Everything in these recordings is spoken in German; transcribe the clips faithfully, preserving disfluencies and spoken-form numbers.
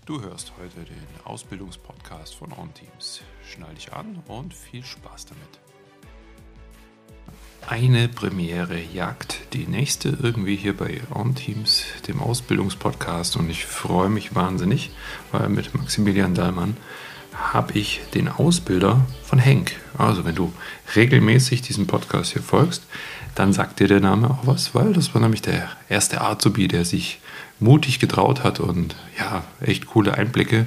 Du hörst heute den Ausbildungspodcast von OnTeams. Schnall dich an und viel Spaß damit. Eine Premiere jagt die nächste irgendwie hier bei OnTeams, dem Ausbildungspodcast, und ich freue mich wahnsinnig, weil mit Maximilian Dallmann habe ich den Ausbilder von Henk. Also wenn du regelmäßig diesem Podcast hier folgst, dann sagt dir der Name auch was, weil das war nämlich der erste Azubi, der sich mutig getraut hat und ja, echt coole Einblicke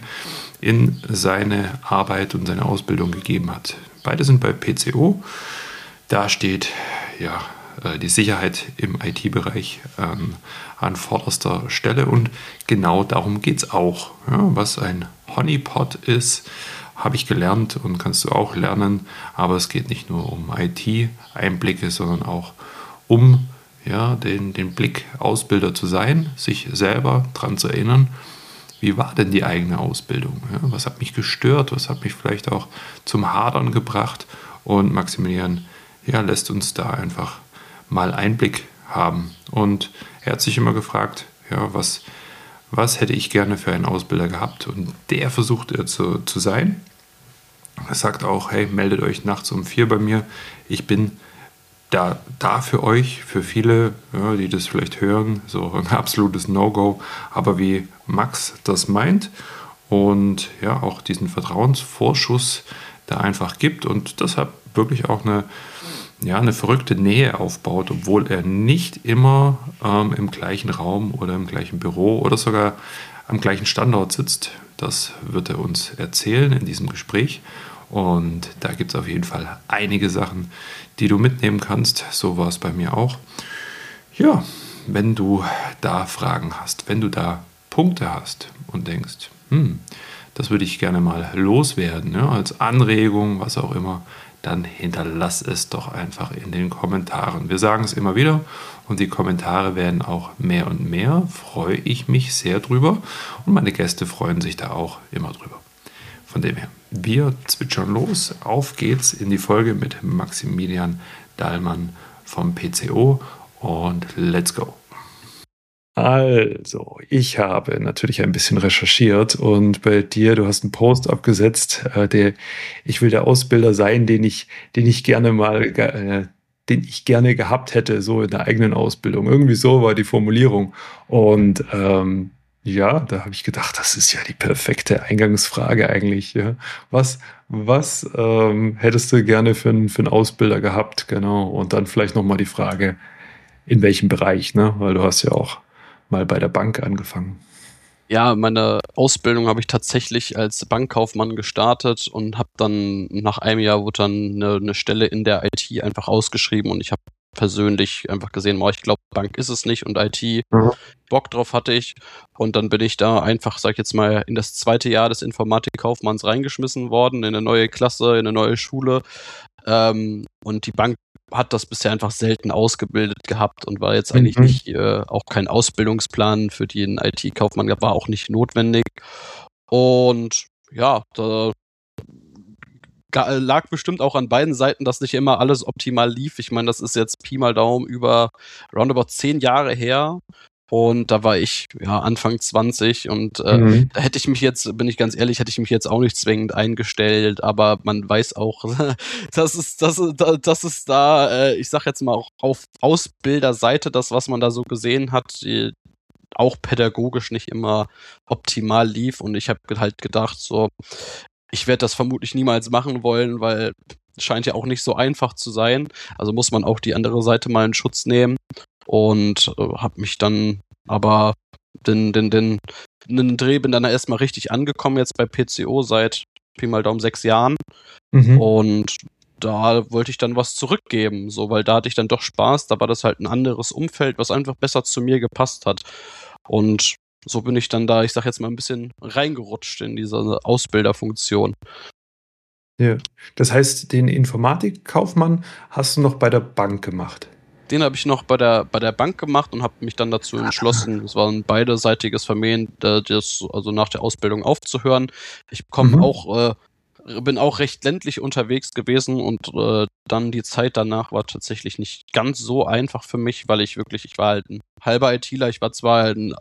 in seine Arbeit und seine Ausbildung gegeben hat. Beide sind bei P C O. Da steht ja die Sicherheit im I T-Bereich an, an vorderster Stelle und genau darum geht es auch. Ja, was ein Honeypot ist, habe ich gelernt und kannst du auch lernen, aber es geht nicht nur um I T-Einblicke, sondern auch um ja, den, den Blick Ausbilder zu sein, sich selber daran zu erinnern, wie war denn die eigene Ausbildung? Ja, was hat mich gestört? Was hat mich vielleicht auch zum Hadern gebracht? Und Maximilian ja, lässt uns da einfach mal Einblick haben. Und er hat sich immer gefragt, ja, was, was hätte ich gerne für einen Ausbilder gehabt? Und der versucht er zu, zu sein. Er sagt auch, hey, meldet euch nachts um vier bei mir. Ich bin Da, da für euch, für viele, ja, die das vielleicht hören, so ein absolutes No-Go, aber wie Max das meint und ja auch diesen Vertrauensvorschuss da einfach gibt und deshalb wirklich auch eine, ja, eine verrückte Nähe aufbaut, obwohl er nicht immer ähm, im gleichen Raum oder im gleichen Büro oder sogar am gleichen Standort sitzt. Das wird er uns erzählen in diesem Gespräch. Und da gibt es auf jeden Fall einige Sachen, die du mitnehmen kannst. So war es bei mir auch. Ja, wenn du da Fragen hast, wenn du da Punkte hast und denkst, hm, das würde ich gerne mal loswerden, ja, als Anregung, was auch immer, dann hinterlass es doch einfach in den Kommentaren. Wir sagen es immer wieder und die Kommentare werden auch mehr und mehr. Freue ich mich sehr drüber und meine Gäste freuen sich da auch immer drüber. Von dem her, wir zwitschern los. Auf geht's in die Folge mit Maximilian Dallmann vom P C O und let's go. Also, ich habe natürlich ein bisschen recherchiert und bei dir, du hast einen Post abgesetzt, äh, der, ich will der Ausbilder sein, den ich, den ich gerne mal, äh, den ich gerne gehabt hätte, so in der eigenen Ausbildung. Irgendwie so war die Formulierung. Und ähm, ja, da habe ich gedacht, das ist ja die perfekte Eingangsfrage eigentlich. Ja. Was, was ähm, hättest du gerne für, einen- für einen Ausbilder gehabt? Genau. Und dann vielleicht nochmal die Frage, in welchem Bereich, ne? Weil du hast ja auch mal bei der Bank angefangen. Ja, meine Ausbildung habe ich tatsächlich als Bankkaufmann gestartet und habe dann nach einem Jahr wurde dann eine, eine Stelle in der I T einfach ausgeschrieben und ich habe persönlich einfach gesehen, oh, ich glaube, Bank ist es nicht und I T, Mhm. Bock drauf hatte ich und dann bin ich da einfach, sag ich jetzt mal, in das zweite Jahr des Informatikkaufmanns reingeschmissen worden, in eine neue Klasse, in eine neue Schule ähm, und die Bank hat das bisher einfach selten ausgebildet gehabt und war jetzt eigentlich Mhm. nicht, äh, auch kein Ausbildungsplan für den I T-Kaufmann, war auch nicht notwendig. Und ja, da ga- lag bestimmt auch an beiden Seiten, dass nicht immer alles optimal lief. Ich meine, das ist jetzt Pi mal Daumen über roundabout zehn Jahre her. Und da war ich ja Anfang zwanzig und äh, Mhm. da hätte ich mich jetzt, bin ich ganz ehrlich, hätte ich mich jetzt auch nicht zwingend eingestellt, aber man weiß auch, dass es, dass, dass es da, äh, ich sag jetzt mal auch auf Ausbilderseite, das, was man da so gesehen hat, die, auch pädagogisch nicht immer optimal lief und ich habe halt gedacht, so, ich werde das vermutlich niemals machen wollen, weil es scheint ja auch nicht so einfach zu sein. Also muss man auch die andere Seite mal in Schutz nehmen und äh, habe mich dann aber den, den, den, den Dreh bin dann erstmal richtig angekommen jetzt bei P C O seit Pi mal Daumen sechs Jahren Mhm. und da wollte ich dann was zurückgeben, so, weil da hatte ich dann doch Spaß, da war das halt ein anderes Umfeld, was einfach besser zu mir gepasst hat und so bin ich dann da, ich sag jetzt mal ein bisschen reingerutscht in diese Ausbilderfunktion. Ja. Das heißt, den Informatikkaufmann hast du noch bei der Bank gemacht. Den habe ich noch bei der, bei der Bank gemacht und habe mich dann dazu entschlossen, es war ein beiderseitiges Vermählen, äh, das also nach der Ausbildung aufzuhören. Ich komme Mhm. auch, äh, bin auch recht ländlich unterwegs gewesen und äh, dann die Zeit danach war tatsächlich nicht ganz so einfach für mich, weil ich wirklich, ich war halt ein halber ITler, ich war zwar ein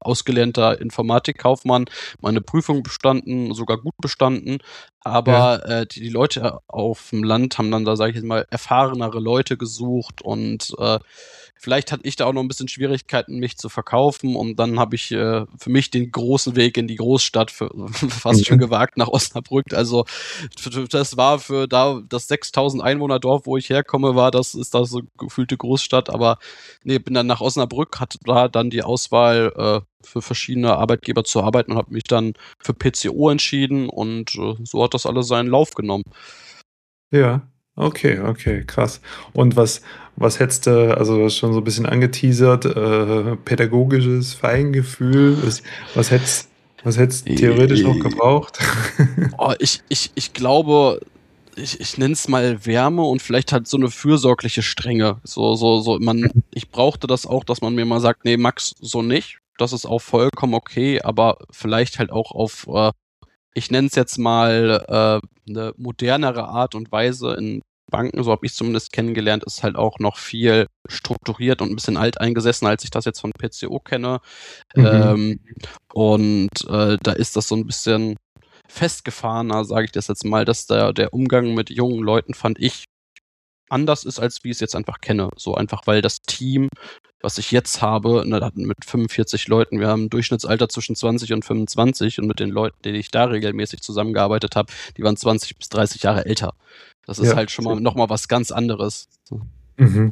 ausgelernter Informatikkaufmann, meine Prüfung bestanden, sogar gut bestanden. Aber ja. äh, die, die Leute auf dem Land haben dann da, sage ich jetzt mal, erfahrenere Leute gesucht und äh, vielleicht hatte ich da auch noch ein bisschen Schwierigkeiten, mich zu verkaufen und dann habe ich äh, für mich den großen Weg in die Großstadt für, fast mhm. schon gewagt nach Osnabrück. Also das war für da das sechstausend Einwohner Dorf, wo ich herkomme, war das ist das so gefühlte Großstadt. Aber nee, bin dann nach Osnabrück, hatte da dann die Auswahl äh, für verschiedene Arbeitgeber zu arbeiten und habe mich dann für P C O entschieden und äh, so hat das alles seinen Lauf genommen. Ja, okay, okay, krass. Und was, was hättest du, also du hast schon so ein bisschen angeteasert, äh, pädagogisches Feingefühl, was, was hättest was hättest du theoretisch noch gebraucht? Oh, ich, ich, ich glaube, ich, ich nenne es mal Wärme und vielleicht halt so eine fürsorgliche Strenge. So, so, so, man, ich brauchte das auch, dass man mir mal sagt, nee, Max, so nicht. Das ist auch vollkommen okay, aber vielleicht halt auch auf, äh, ich nenne es jetzt mal äh, eine modernere Art und Weise. In Banken, so habe ich zumindest kennengelernt, ist halt auch noch viel strukturiert und ein bisschen alteingesessen, als ich das jetzt von P C O kenne. Mhm. Ähm, und äh, da ist das so ein bisschen festgefahrener, sage ich das jetzt mal, dass der, der Umgang mit jungen Leuten, fand ich, anders ist, als wie ich es jetzt einfach kenne. So einfach, weil das Team, was ich jetzt habe, ne, mit fünfundvierzig Leuten, wir haben ein Durchschnittsalter zwischen zwanzig und fünfundzwanzig und mit den Leuten, denen ich da regelmäßig zusammengearbeitet habe, die waren zwanzig bis dreißig Jahre älter. Das ist ja halt schon mal nochmal was ganz anderes. Mhm.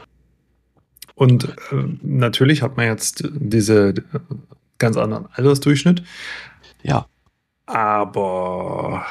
Und äh, natürlich hat man jetzt diese äh, ganz anderen Altersdurchschnitt. Ja. Aber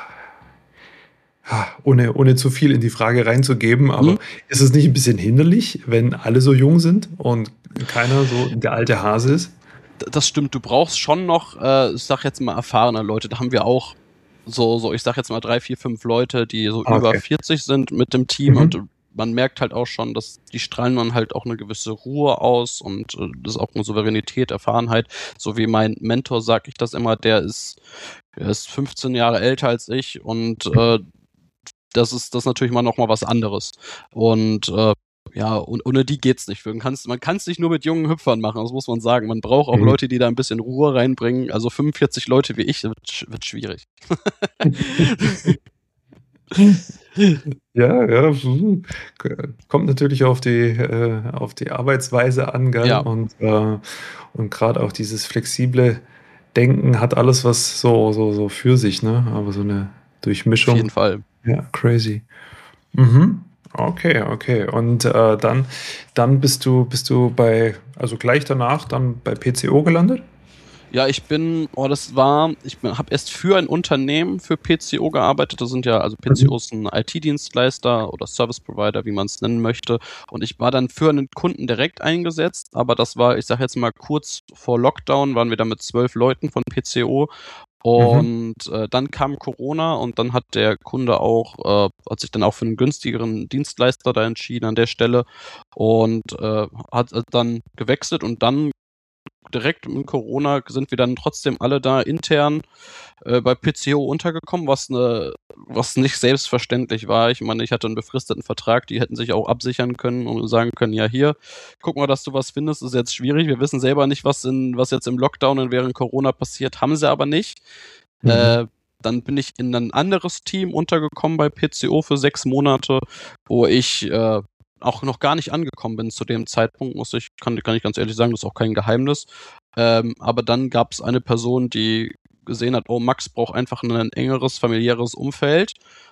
ohne, ohne zu viel in die Frage reinzugeben, aber mhm. ist es nicht ein bisschen hinderlich, wenn alle so jung sind und keiner so der alte Hase ist? Das stimmt, du brauchst schon noch, äh, ich sag jetzt mal, erfahrene Leute. Da haben wir auch so, so ich sag jetzt mal drei, vier, fünf Leute, die so okay. über vierzig sind mit dem Team mhm. und man merkt halt auch schon, dass die strahlen dann halt auch eine gewisse Ruhe aus und äh, das ist auch eine Souveränität, Erfahrenheit. So wie mein Mentor, sag ich das immer, der ist, der ist fünfzehn Jahre älter als ich und äh, das ist das ist natürlich mal nochmal was anderes. Und äh, ja, und ohne die geht's nicht. Man kann es man kann's nicht nur mit jungen Hüpfern machen, das muss man sagen. Man braucht auch mhm. Leute, die da ein bisschen Ruhe reinbringen. Also fünfundvierzig Leute wie ich, wird, wird schwierig. Ja, ja, kommt natürlich auf die, äh, auf die Arbeitsweise an, gell? Ja. Und, äh, und gerade auch dieses flexible Denken hat alles was so, so, so für sich, ne? Aber so eine Durchmischung. Auf jeden Fall. Ja, crazy. Mhm. Okay, okay. Und äh, dann, dann bist du, bist du bei, also gleich danach dann bei P C O gelandet? Ja, ich bin, oh, das war, ich habe erst für ein Unternehmen für P C O gearbeitet. Das sind ja, also P C O ist ein I T-Dienstleister oder Service Provider, wie man es nennen möchte. Und ich war dann für einen Kunden direkt eingesetzt, aber das war, ich sage jetzt mal kurz vor Lockdown, waren wir da mit zwölf Leuten von P C O. Und mhm. äh, dann kam Corona und dann hat der Kunde auch, äh, hat sich dann auch für einen günstigeren Dienstleister da entschieden an der Stelle und äh, hat dann gewechselt und dann direkt in Corona sind wir dann trotzdem alle da intern äh, bei P C O untergekommen, was ne, was nicht selbstverständlich war. Ich meine, ich hatte einen befristeten Vertrag, die hätten sich auch absichern können und sagen können, ja hier, guck mal, dass du was findest, ist jetzt schwierig. Wir wissen selber nicht, was in was jetzt im Lockdown und während Corona passiert, haben sie aber nicht. Mhm. Äh, dann bin ich in ein anderes Team untergekommen bei P C O für sechs Monate, wo ich äh, auch noch gar nicht angekommen bin zu dem Zeitpunkt, muss ich, kann, kann ich ganz ehrlich sagen, das ist auch kein Geheimnis. Ähm, aber dann gab es eine Person, die gesehen hat, oh, Max braucht einfach ein engeres, familiäres Umfeld.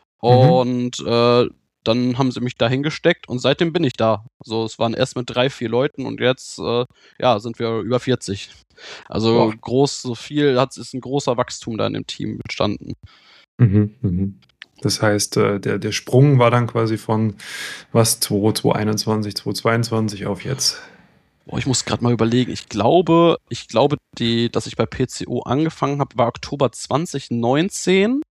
Und mhm. äh, dann haben sie mich da hingesteckt und seitdem bin ich da. Also es waren erst mit drei, vier Leuten und jetzt äh, ja, sind wir über vierzig. Also wow. groß, so viel, hat, ist ein großer Wachstum da in dem Team entstanden. Mhm, mhm. Das heißt, der, der Sprung war dann quasi von was, zwanzig einundzwanzig, zwanzig zweiundzwanzig auf jetzt. Boah, ich muss gerade mal überlegen. Ich glaube, ich glaube, die, dass ich bei P C O angefangen habe, war Oktober zwanzig neunzehn.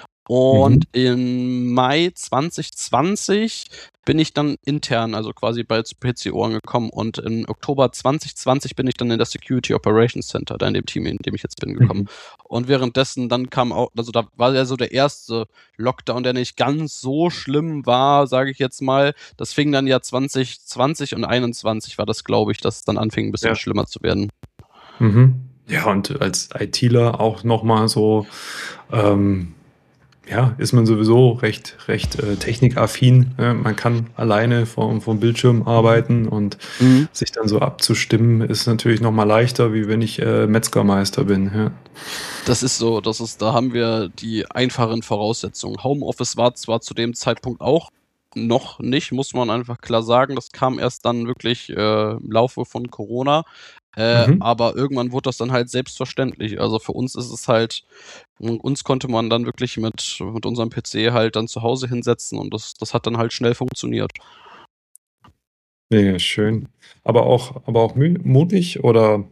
Und mhm. im Mai zwanzig zwanzig bin ich dann intern, also quasi bei P C O angekommen. Und im Oktober zwanzig zwanzig bin ich dann in das Security Operations Center, da in dem Team, in dem ich jetzt bin, gekommen. Mhm. Und währenddessen dann kam auch, also da war ja so der erste Lockdown, der nicht ganz so schlimm war, sage ich jetzt mal. Das fing dann ja zwanzig zwanzig und einundzwanzig war das, glaube ich, dass es dann anfing, ein bisschen ja. schlimmer zu werden. Mhm. Ja, und als ITler auch nochmal so, ähm, ja, ist man sowieso recht, recht äh, technikaffin. Äh, man kann alleine vom, vom Bildschirm arbeiten und Mhm. sich dann so abzustimmen, ist natürlich nochmal leichter, wie wenn ich äh, Metzgermeister bin. Ja. Das ist so, das ist, da haben wir die einfachen Voraussetzungen. Homeoffice war zwar zu dem Zeitpunkt auch noch nicht, muss man einfach klar sagen. Das kam erst dann wirklich äh, im Laufe von Corona. Äh, Mhm. aber irgendwann wurde das dann halt selbstverständlich. Also für uns ist es halt, uns konnte man dann wirklich mit, mit unserem P C halt dann zu Hause hinsetzen und das, das hat dann halt schnell funktioniert. Ja, schön. Aber auch, aber auch mü- mutig oder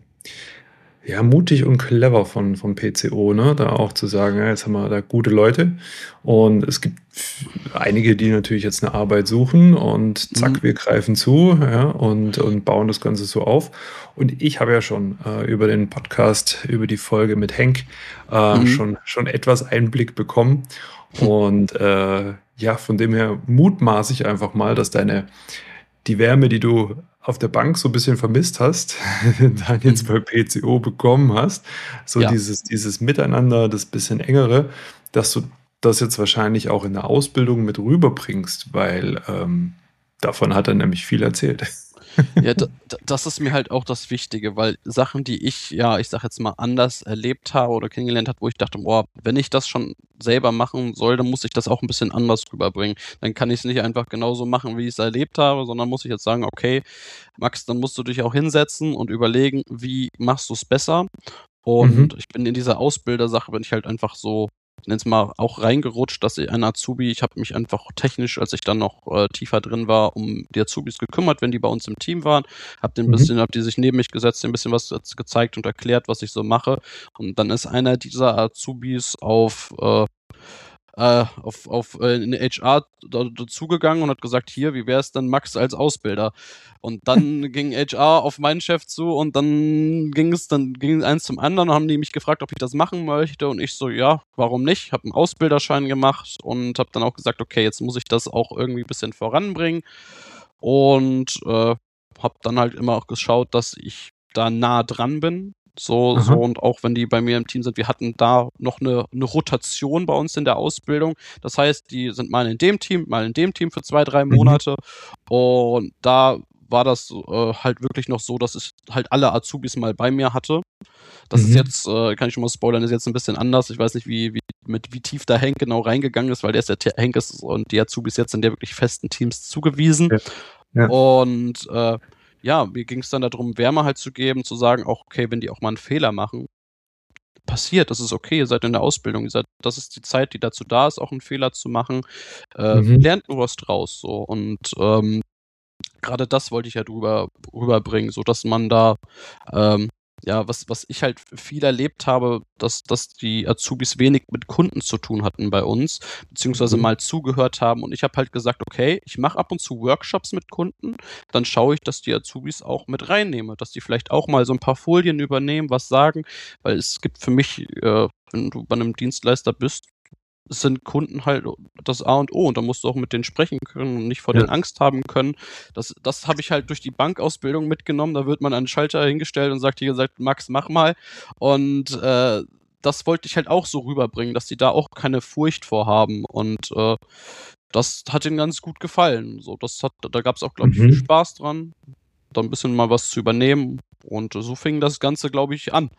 ja, mutig und clever von, von P C O, ne? Da auch zu sagen, ja, jetzt haben wir da gute Leute und es gibt f- einige, die natürlich jetzt eine Arbeit suchen und Mhm. zack, wir greifen zu, ja, und, und bauen das Ganze so auf. Und ich habe ja schon äh, über den Podcast, über die Folge mit Henk äh, Mhm. schon, schon etwas Einblick bekommen. Und äh, ja, von dem her mutmaße ich einfach mal, dass deine die Wärme, die du auf der Bank so ein bisschen vermisst hast, dann jetzt Mhm. bei P C O bekommen hast. So Ja. dieses, dieses Miteinander, das bisschen engere, dass du das jetzt wahrscheinlich auch in der Ausbildung mit rüberbringst, weil ähm, davon hat er nämlich viel erzählt. Ja, da, da, das ist mir halt auch das Wichtige, weil Sachen, die ich, ja, ich sag jetzt mal, anders erlebt habe oder kennengelernt habe, wo ich dachte, boah, wenn ich das schon selber machen soll, dann muss ich das auch ein bisschen anders rüberbringen. Dann kann ich es nicht einfach genauso machen, wie ich es erlebt habe, sondern muss ich jetzt sagen, okay, Max, dann musst du dich auch hinsetzen und überlegen, wie machst du es besser. Und Mhm. ich bin in dieser Ausbildersache, bin ich halt einfach so, ich nenne es mal, auch reingerutscht, dass ich ein Azubi, ich habe mich einfach technisch, als ich dann noch äh, tiefer drin war, um die Azubis gekümmert, wenn die bei uns im Team waren, habe den ein Mhm. bisschen, habe die sich neben mich gesetzt, denen ein bisschen was ge- gezeigt und erklärt, was ich so mache. Und dann ist einer dieser Azubis auf äh, äh, auf, auf äh, eine H R da, dazugegangen und hat gesagt, hier, wie wäre es denn Max als Ausbilder? Und dann ging H R auf meinen Chef zu und dann ging es dann ging eins zum anderen, haben die mich gefragt, ob ich das machen möchte und ich so, ja, warum nicht? Habe einen Ausbilderschein gemacht und habe dann auch gesagt, okay, jetzt muss ich das auch irgendwie ein bisschen voranbringen und äh, habe dann halt immer auch geschaut, dass ich da nah dran bin. So, so Aha. und auch wenn die bei mir im Team sind, wir hatten da noch eine, eine Rotation bei uns in der Ausbildung. Das heißt, die sind mal in dem Team, mal in dem Team für zwei, drei Mhm. Monate. Und da war das äh, halt wirklich noch so, dass ich halt alle Azubis mal bei mir hatte. Das ist Mhm. jetzt, äh, kann ich schon mal spoilern, ist jetzt ein bisschen anders. Ich weiß nicht, wie, wie, mit wie tief da Henk genau reingegangen ist, weil der ist der Te- Henk ist und die Azubis jetzt sind der wirklich festen Teams zugewiesen. Ja. Ja. Und äh, ja, mir ging es dann darum, Wärme halt zu geben, zu sagen, auch okay, wenn die auch mal einen Fehler machen, passiert, das ist okay, ihr seid in der Ausbildung, ihr seid, das ist die Zeit, die dazu da ist, auch einen Fehler zu machen. Äh, Mhm. lernt nur was draus so und ähm, gerade das wollte ich ja drüber rüberbringen, so dass man da ähm, ja, was, was ich halt viel erlebt habe, dass, dass die Azubis wenig mit Kunden zu tun hatten bei uns, beziehungsweise Mhm. mal zugehört haben. Und ich habe halt gesagt, okay, ich mache ab und zu Workshops mit Kunden, dann schaue ich, dass die Azubis auch mit reinnehme, dass die vielleicht auch mal so ein paar Folien übernehmen, was sagen, weil es gibt für mich, äh, wenn du bei einem Dienstleister bist, sind Kunden halt das A und O und da musst du auch mit denen sprechen können und nicht vor Ja. denen Angst haben können. Das, das habe ich halt durch die Bankausbildung mitgenommen. Da wird man an den Schalter hingestellt und sagt, hier gesagt, Max, mach mal. Und äh, das wollte ich halt auch so rüberbringen, dass die da auch keine Furcht vor haben. Und äh, das hat ihnen ganz gut gefallen. So, das hat, da gab es auch, glaube ich, viel Mhm. Spaß dran, da ein bisschen mal was zu übernehmen. Und so fing das Ganze, glaube ich, an.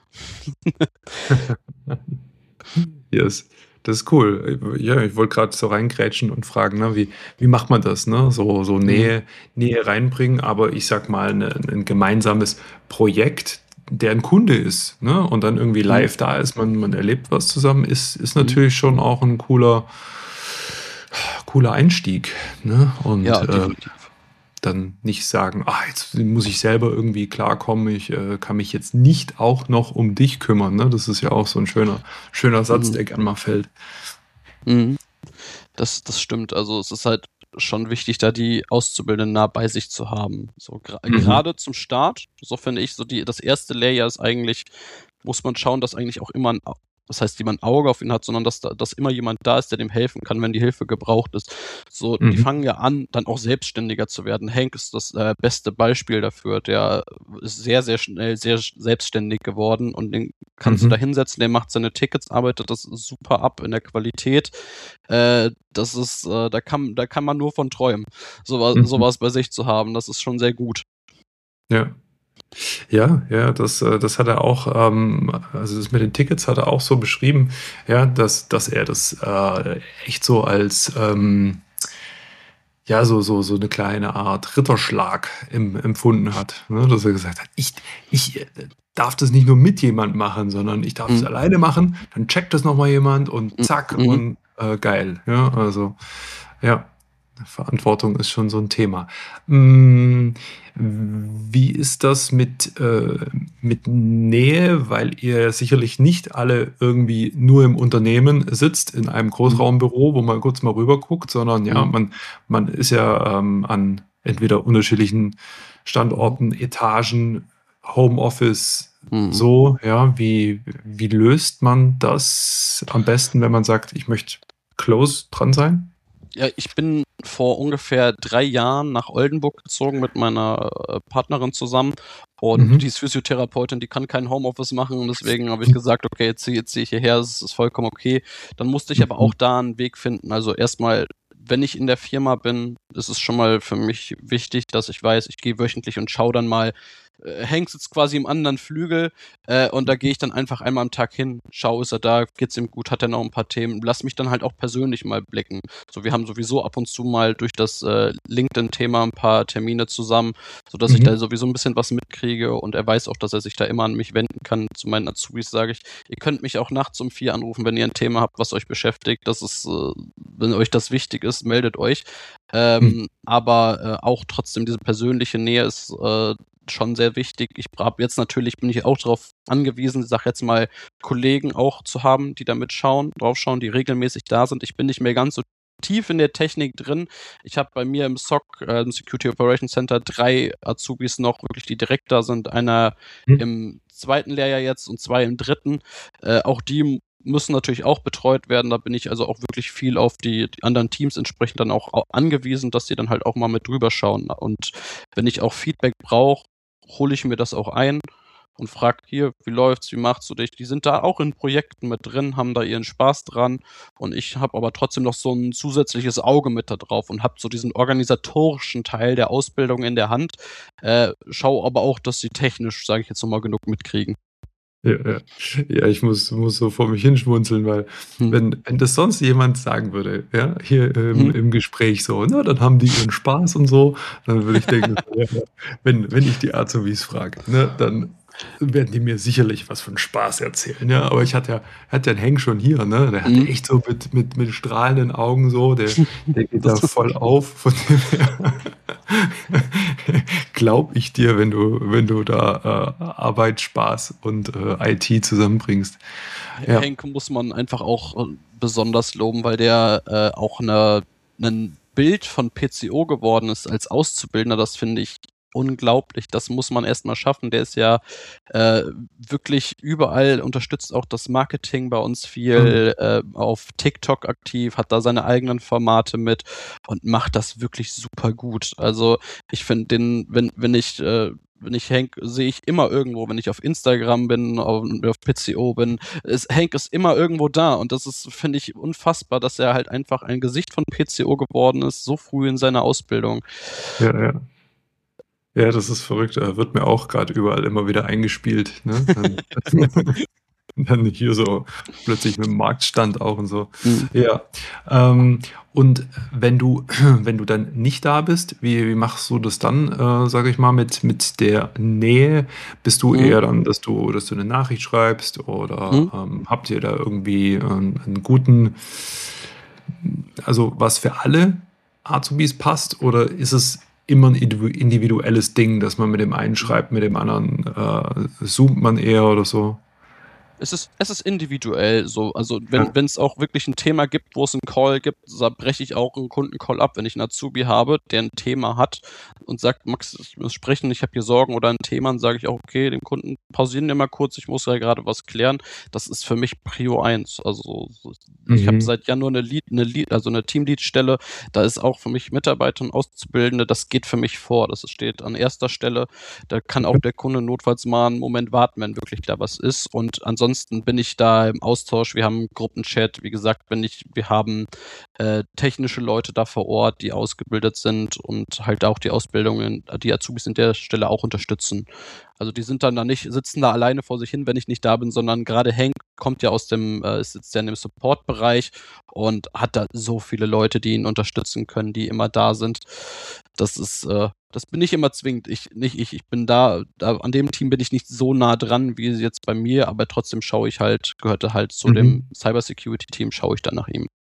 Yes. Das ist cool. Ja, ich wollte gerade so reingrätschen und fragen, ne, wie, wie macht man das, ne? So, so Mhm. Nähe, Nähe reinbringen, aber ich sag mal, ne, ein gemeinsames Projekt, der ein Kunde ist, ne? Und dann irgendwie Mhm. live da ist, man, man erlebt was zusammen, ist, ist Mhm. natürlich schon auch ein cooler, cooler Einstieg, ne? Und Ja, äh, definitiv. dann nicht sagen, ah, jetzt muss ich selber irgendwie klarkommen, ich äh, kann mich jetzt nicht auch noch um dich kümmern, ne? Das ist ja auch so ein schöner, schöner Satz, Mhm. der gern mal fällt. Mhm. Das, das stimmt. Also es ist halt schon wichtig, da die Auszubildenden nah bei sich zu haben. So gra- Mhm. gerade zum Start, so finde ich, so die, das erste Layer ist eigentlich, muss man schauen, dass eigentlich auch immer ein das heißt, die man ein Auge auf ihn hat, sondern dass, da, dass immer jemand da ist, der dem helfen kann, wenn die Hilfe gebraucht ist. So, die Mhm. fangen ja an, dann auch selbstständiger zu werden. Hank ist das äh, beste Beispiel dafür. Der ist sehr, sehr schnell sehr selbstständig geworden und den kannst du da Mhm. hinsetzen, der macht seine Tickets, arbeitet das super ab in der Qualität. Äh, das ist, äh, da kann, da kann man nur von träumen, sowas, Mhm. sowas bei sich zu haben. Das ist schon sehr gut. Ja. Ja, ja, das, äh, das hat er auch, ähm, also das mit den Tickets hat er auch so beschrieben, ja, dass, dass er das äh, echt so als ähm, ja, so, so, so eine kleine Art Ritterschlag em, empfunden hat. Ne? Dass er gesagt hat, ich, ich äh, darf das nicht nur mit jemand machen, sondern ich darf es Mhm. alleine machen, dann checkt das nochmal jemand und zack Mhm. und äh, geil. Ja, also ja, Verantwortung ist schon so ein Thema. Mm, Wie ist das mit, äh, mit Nähe? Weil ihr sicherlich nicht alle irgendwie nur im Unternehmen sitzt, in einem Mhm. Großraumbüro, wo man kurz mal rüber guckt, sondern ja, Mhm. man, man ist ja ähm, an entweder unterschiedlichen Mhm. Standorten, Etagen, Homeoffice, Mhm. so, ja, wie, wie löst man das am besten, wenn man sagt, ich möchte close dran sein? Ja, ich bin vor ungefähr drei Jahren nach Oldenburg gezogen mit meiner äh, Partnerin zusammen und die Mhm. ist Physiotherapeutin, die kann kein Homeoffice machen und deswegen habe ich gesagt, okay, jetzt ziehe jetzt ziehe ich hierher, das ist vollkommen okay. Dann musste ich aber Mhm. auch da einen Weg finden. Also erstmal, wenn ich in der Firma bin, ist es schon mal für mich wichtig, dass ich weiß, ich gehe wöchentlich und schaue dann mal, äh, Hank sitzt quasi im anderen Flügel, äh, und da gehe ich dann einfach einmal am Tag hin, schaue, ist er da, geht's ihm gut, hat er noch ein paar Themen, lass mich dann halt auch persönlich mal blicken. So, wir haben sowieso ab und zu mal durch das äh, LinkedIn-Thema ein paar Termine zusammen, sodass ich da Mhm. sowieso ein bisschen was mitkriege und er weiß auch, dass er sich da immer an mich wenden kann. Zu meinen Azubis sage ich, ihr könnt mich auch nachts um vier anrufen, wenn ihr ein Thema habt, was euch beschäftigt. Das ist, äh, wenn euch das wichtig ist, meldet euch. Mhm. Ähm, aber äh, auch trotzdem diese persönliche Nähe ist äh, schon sehr wichtig. Ich habe jetzt natürlich, bin ich auch darauf angewiesen, ich sag jetzt mal, Kollegen auch zu haben, die da mitschauen, draufschauen, die regelmäßig da sind. Ich bin nicht mehr ganz so tief in der Technik drin. Ich habe bei mir im S O C, äh, im Security Operations Center, drei Azubis noch, wirklich, die direkt da sind. Einer Mhm. im zweiten Lehrjahr jetzt und zwei im dritten. Äh, auch die müssen natürlich auch betreut werden. Da bin ich also auch wirklich viel auf die, die anderen Teams entsprechend dann auch au- angewiesen, dass die dann halt auch mal mit drüber schauen. Und wenn ich auch Feedback brauche, hole ich mir das auch ein und frage hier, wie läuft's, wie macht's du dich? Die sind da auch in Projekten mit drin, haben da ihren Spaß dran und ich habe aber trotzdem noch so ein zusätzliches Auge mit da drauf und habe so diesen organisatorischen Teil der Ausbildung in der Hand, äh, schaue aber auch, dass sie technisch, sage ich jetzt nochmal, genug mitkriegen. Ja, ja. Ja, ich muss, muss so vor mich hinschmunzeln, weil Hm. wenn, wenn das sonst jemand sagen würde, ja, hier im, Mhm. im Gespräch so, na, dann haben die ihren Spaß und so, dann würde ich denken, so, ja, ja, wenn, wenn ich die Azubis frage, ne, dann werden die mir sicherlich was von Spaß erzählen, ja, aber ich hatte ja, hatte ja den Henk schon hier, ne, der hatte Mhm. echt so mit, mit, mit strahlenden Augen so, der, der geht da Das, voll auf, von dem her glaub ich dir, wenn du, wenn du da äh, Arbeit, Spaß und äh, I T zusammenbringst. Ja. Henk muss man einfach auch äh, besonders loben, weil der äh, auch eine, ein Bild von P C O geworden ist als Auszubildender. Das finde ich unglaublich. Das muss man erstmal schaffen. Der ist ja äh, wirklich überall, unterstützt auch das Marketing bei uns Mhm. viel, äh, auf TikTok aktiv, hat da seine eigenen Formate mit und macht das wirklich super gut. Also ich finde den, wenn, wenn ich äh, wenn ich Hank sehe ich immer irgendwo, wenn ich auf Instagram bin, auf, auf P C O bin, ist, Hank ist immer irgendwo da und das ist, finde ich, unfassbar, dass er halt einfach ein Gesicht von P C O geworden ist, so früh in seiner Ausbildung. Ja, ja. Ja, das ist verrückt. Äh, wird mir auch gerade überall immer wieder eingespielt. Ne? Dann, dann hier so plötzlich mit dem Marktstand auch und so. Mhm. Ja. Ähm, und wenn du, wenn du dann nicht da bist, wie, wie machst du das dann, äh, sage ich mal, mit, mit der Nähe? Bist du Mhm. eher dann, dass du, dass du eine Nachricht schreibst oder Mhm. ähm, habt ihr da irgendwie einen, einen guten, also was für alle Azubis passt oder ist es immer ein individuelles Ding, dass man mit dem einen schreibt, mit dem anderen äh, zoomt man eher oder so? Es ist, es ist individuell so. Also wenn Ja. wenn es auch wirklich ein Thema gibt, wo es einen Call gibt, da breche ich auch einen Kundencall ab, wenn ich einen Azubi habe, der ein Thema hat und sagt, Max, ich muss sprechen, ich habe hier Sorgen oder ein Thema, dann sage ich auch, okay, dem Kunden pausieren wir mal kurz, ich muss ja gerade was klären. Das ist für mich Prio eins. Also so- ich habe Mhm. seit Januar eine Lead, eine Lead, also eine Teamlead-Stelle, da ist auch für mich Mitarbeiter und Auszubildende, das geht für mich vor. Das steht an erster Stelle. Da kann auch der Kunde notfalls mal einen Moment warten, wenn wirklich da was ist. Und ansonsten bin ich da im Austausch. Wir haben einen Gruppenchat. Wie gesagt, wenn ich, wir haben äh, technische Leute da vor Ort, die ausgebildet sind und halt auch die Ausbildungen, die Azubis an der Stelle auch unterstützen. Also die sind dann da nicht, sitzen da alleine vor sich hin, wenn ich nicht da bin, sondern gerade Hank kommt ja aus dem, äh, sitzt ja in dem Support-Bereich und hat da so viele Leute, die ihn unterstützen können, die immer da sind. Das ist, äh, das bin ich immer zwingend. Ich, nicht ich, ich bin da, da, an dem Team bin ich nicht so nah dran wie jetzt bei mir, aber trotzdem schaue ich halt, gehörte halt zu dem Mhm. Cybersecurity-Team, schaue ich dann nach ihm.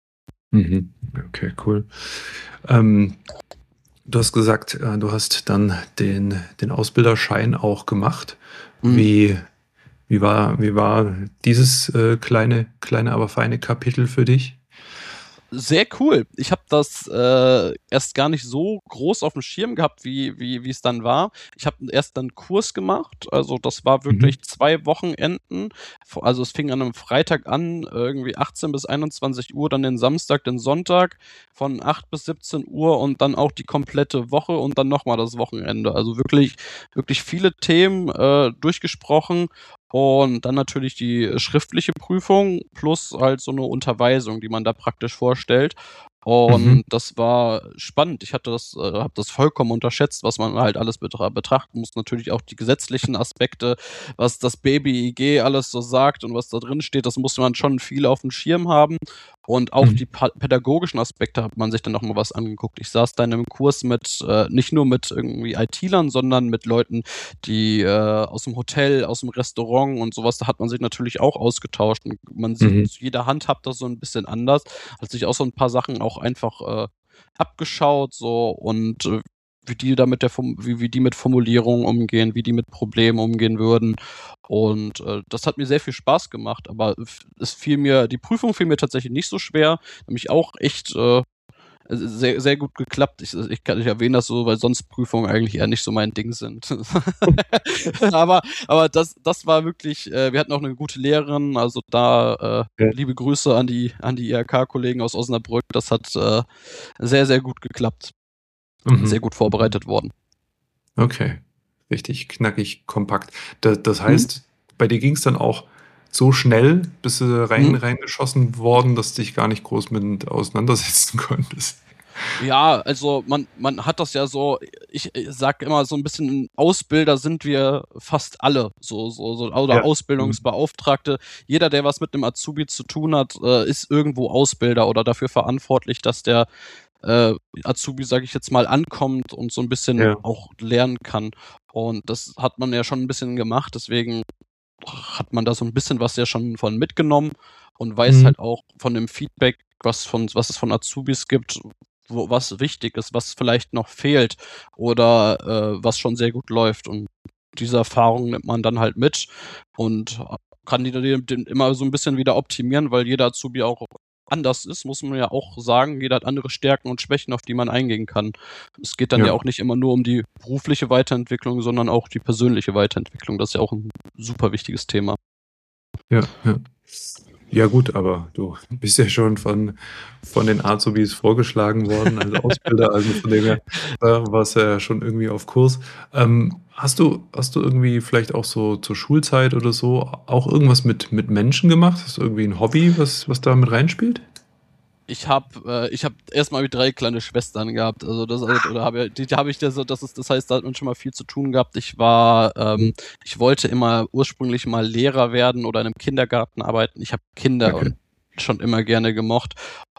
Mhm. Okay, cool. Ähm, du hast gesagt, äh, du hast dann den, den Ausbilderschein auch gemacht. Mhm. Wie, wie war, wie war dieses äh, kleine, kleine, aber feine Kapitel für dich? Sehr cool. Ich habe das äh, erst gar nicht so groß auf dem Schirm gehabt, wie wie wie es dann war. Ich habe erst dann 'n Kurs gemacht, also das war Mhm. wirklich zwei Wochenenden. V Also es fing an einem Freitag an, irgendwie achtzehn bis einundzwanzig Uhr, dann den Samstag, den Sonntag von acht bis siebzehn Uhr und dann auch die komplette Woche und dann noch mal das Wochenende. Also wirklich wirklich viele Themen äh, durchgesprochen und dann natürlich die äh, schriftliche Prüfung plus halt so 'ne Unterweisung, die man da praktisch vorstellt. Mhm. Und das war spannend. Ich hatte das äh, habe das vollkommen unterschätzt, was man halt alles betra betrachten muss. Natürlich auch die gesetzlichen Aspekte, was das B B I G alles so sagt und was da drin steht, das musste man schon viel aufm Schirm haben. Und auch Mhm. die pa pädagogischen Aspekte hat man sich dann noch mal was angeguckt. Ich saß da in 'nem Kurs mit äh, nicht nur mit irgendwie ITlern, sondern mit Leuten, die äh, aus dem Hotel, aus dem Restaurant und sowas, da hat man sich natürlich auch ausgetauscht. Und man sieht, Mhm. jeder handhabt das so ein bisschen anders. Hat sich auch so ein paar Sachen auch einfach äh, abgeschaut so und äh, wie die da mit der Form wie wie die mit Formulierungen umgehen, wie die mit Problemen umgehen würden. Und äh, das hat mir sehr viel Spaß gemacht, aber f es fiel mir die Prüfung fiel mir tatsächlich nicht so schwer, nämlich auch echt äh, sehr, sehr gut geklappt. Ich, ich, kann, ich erwähne das so, weil sonst Prüfungen eigentlich eher nicht so mein Ding sind. aber aber das, das war wirklich, äh, wir hatten auch eine gute Lehrerin, also da äh, Ja. liebe Grüße an die, an die I H K-Kollegen aus Osnabrück. Das hat äh, sehr, sehr gut geklappt. Sehr Mhm. gut Mhm. vorbereitet worden. Okay. Richtig knackig, kompakt. Da, das Mhm. heißt, bei dir ging es dann auch so schnell, bist du rein, Mhm. reingeschossen worden, dass du dich gar nicht groß mit auseinandersetzen konntest. Ja, also man man hat das ja so, ich ich sage immer so ein bisschen, Ausbilder sind wir fast alle, so so so oder Ja. Mhm. Ausbildungsbeauftragte. Jeder, der was mit 'nem Azubi zu tun hat, äh, ist irgendwo Ausbilder oder dafür verantwortlich, dass der äh, Azubi, sage ich jetzt mal, ankommt und so ein bisschen Ja. auch lernen kann. Und das hat man ja schon ein bisschen gemacht, deswegen hat man da so ein bisschen was ja schon von mitgenommen und weiß Mhm. halt auch von dem Feedback, was von was es von Azubis gibt, wo was wichtig ist, was vielleicht noch fehlt oder äh, was schon sehr gut läuft. Und diese Erfahrung nimmt man dann halt mit und kann die dann den immer so ein bisschen wieder optimieren, weil jeder Azubi auch anders ist, muss man ja auch sagen. Jeder hat andere Stärken und Schwächen, auf die man eingehen kann. Es geht dann ja Ja. auch nicht immer nur um die berufliche Weiterentwicklung, sondern auch die persönliche Weiterentwicklung. Das ist ja auch ein super wichtiges Thema. Ja, ja. Ja gut, aber du bist ja schon von von den Azubis vorgeschlagen worden als Ausbilder, also von dem her, da warst du ja schon irgendwie auf Kurs. Ähm, hast du hast du irgendwie vielleicht auch so zur Schulzeit oder so auch irgendwas mit mit Menschen gemacht? Hast du irgendwie 'n Hobby, was was da mit reinspielt? Ich habe äh, ich habe erst mal drei kleine Schwestern gehabt. Also, das also, oder habe ja die die habe ich da so, das ist das heißt, da hat man schon mal viel zu tun gehabt. Ich war Mhm. ähm, ich wollte immer ursprünglich mal Lehrer werden oder in 'nem Kindergarten arbeiten. Ich habe Kinder Okay. und schon immer gerne gemocht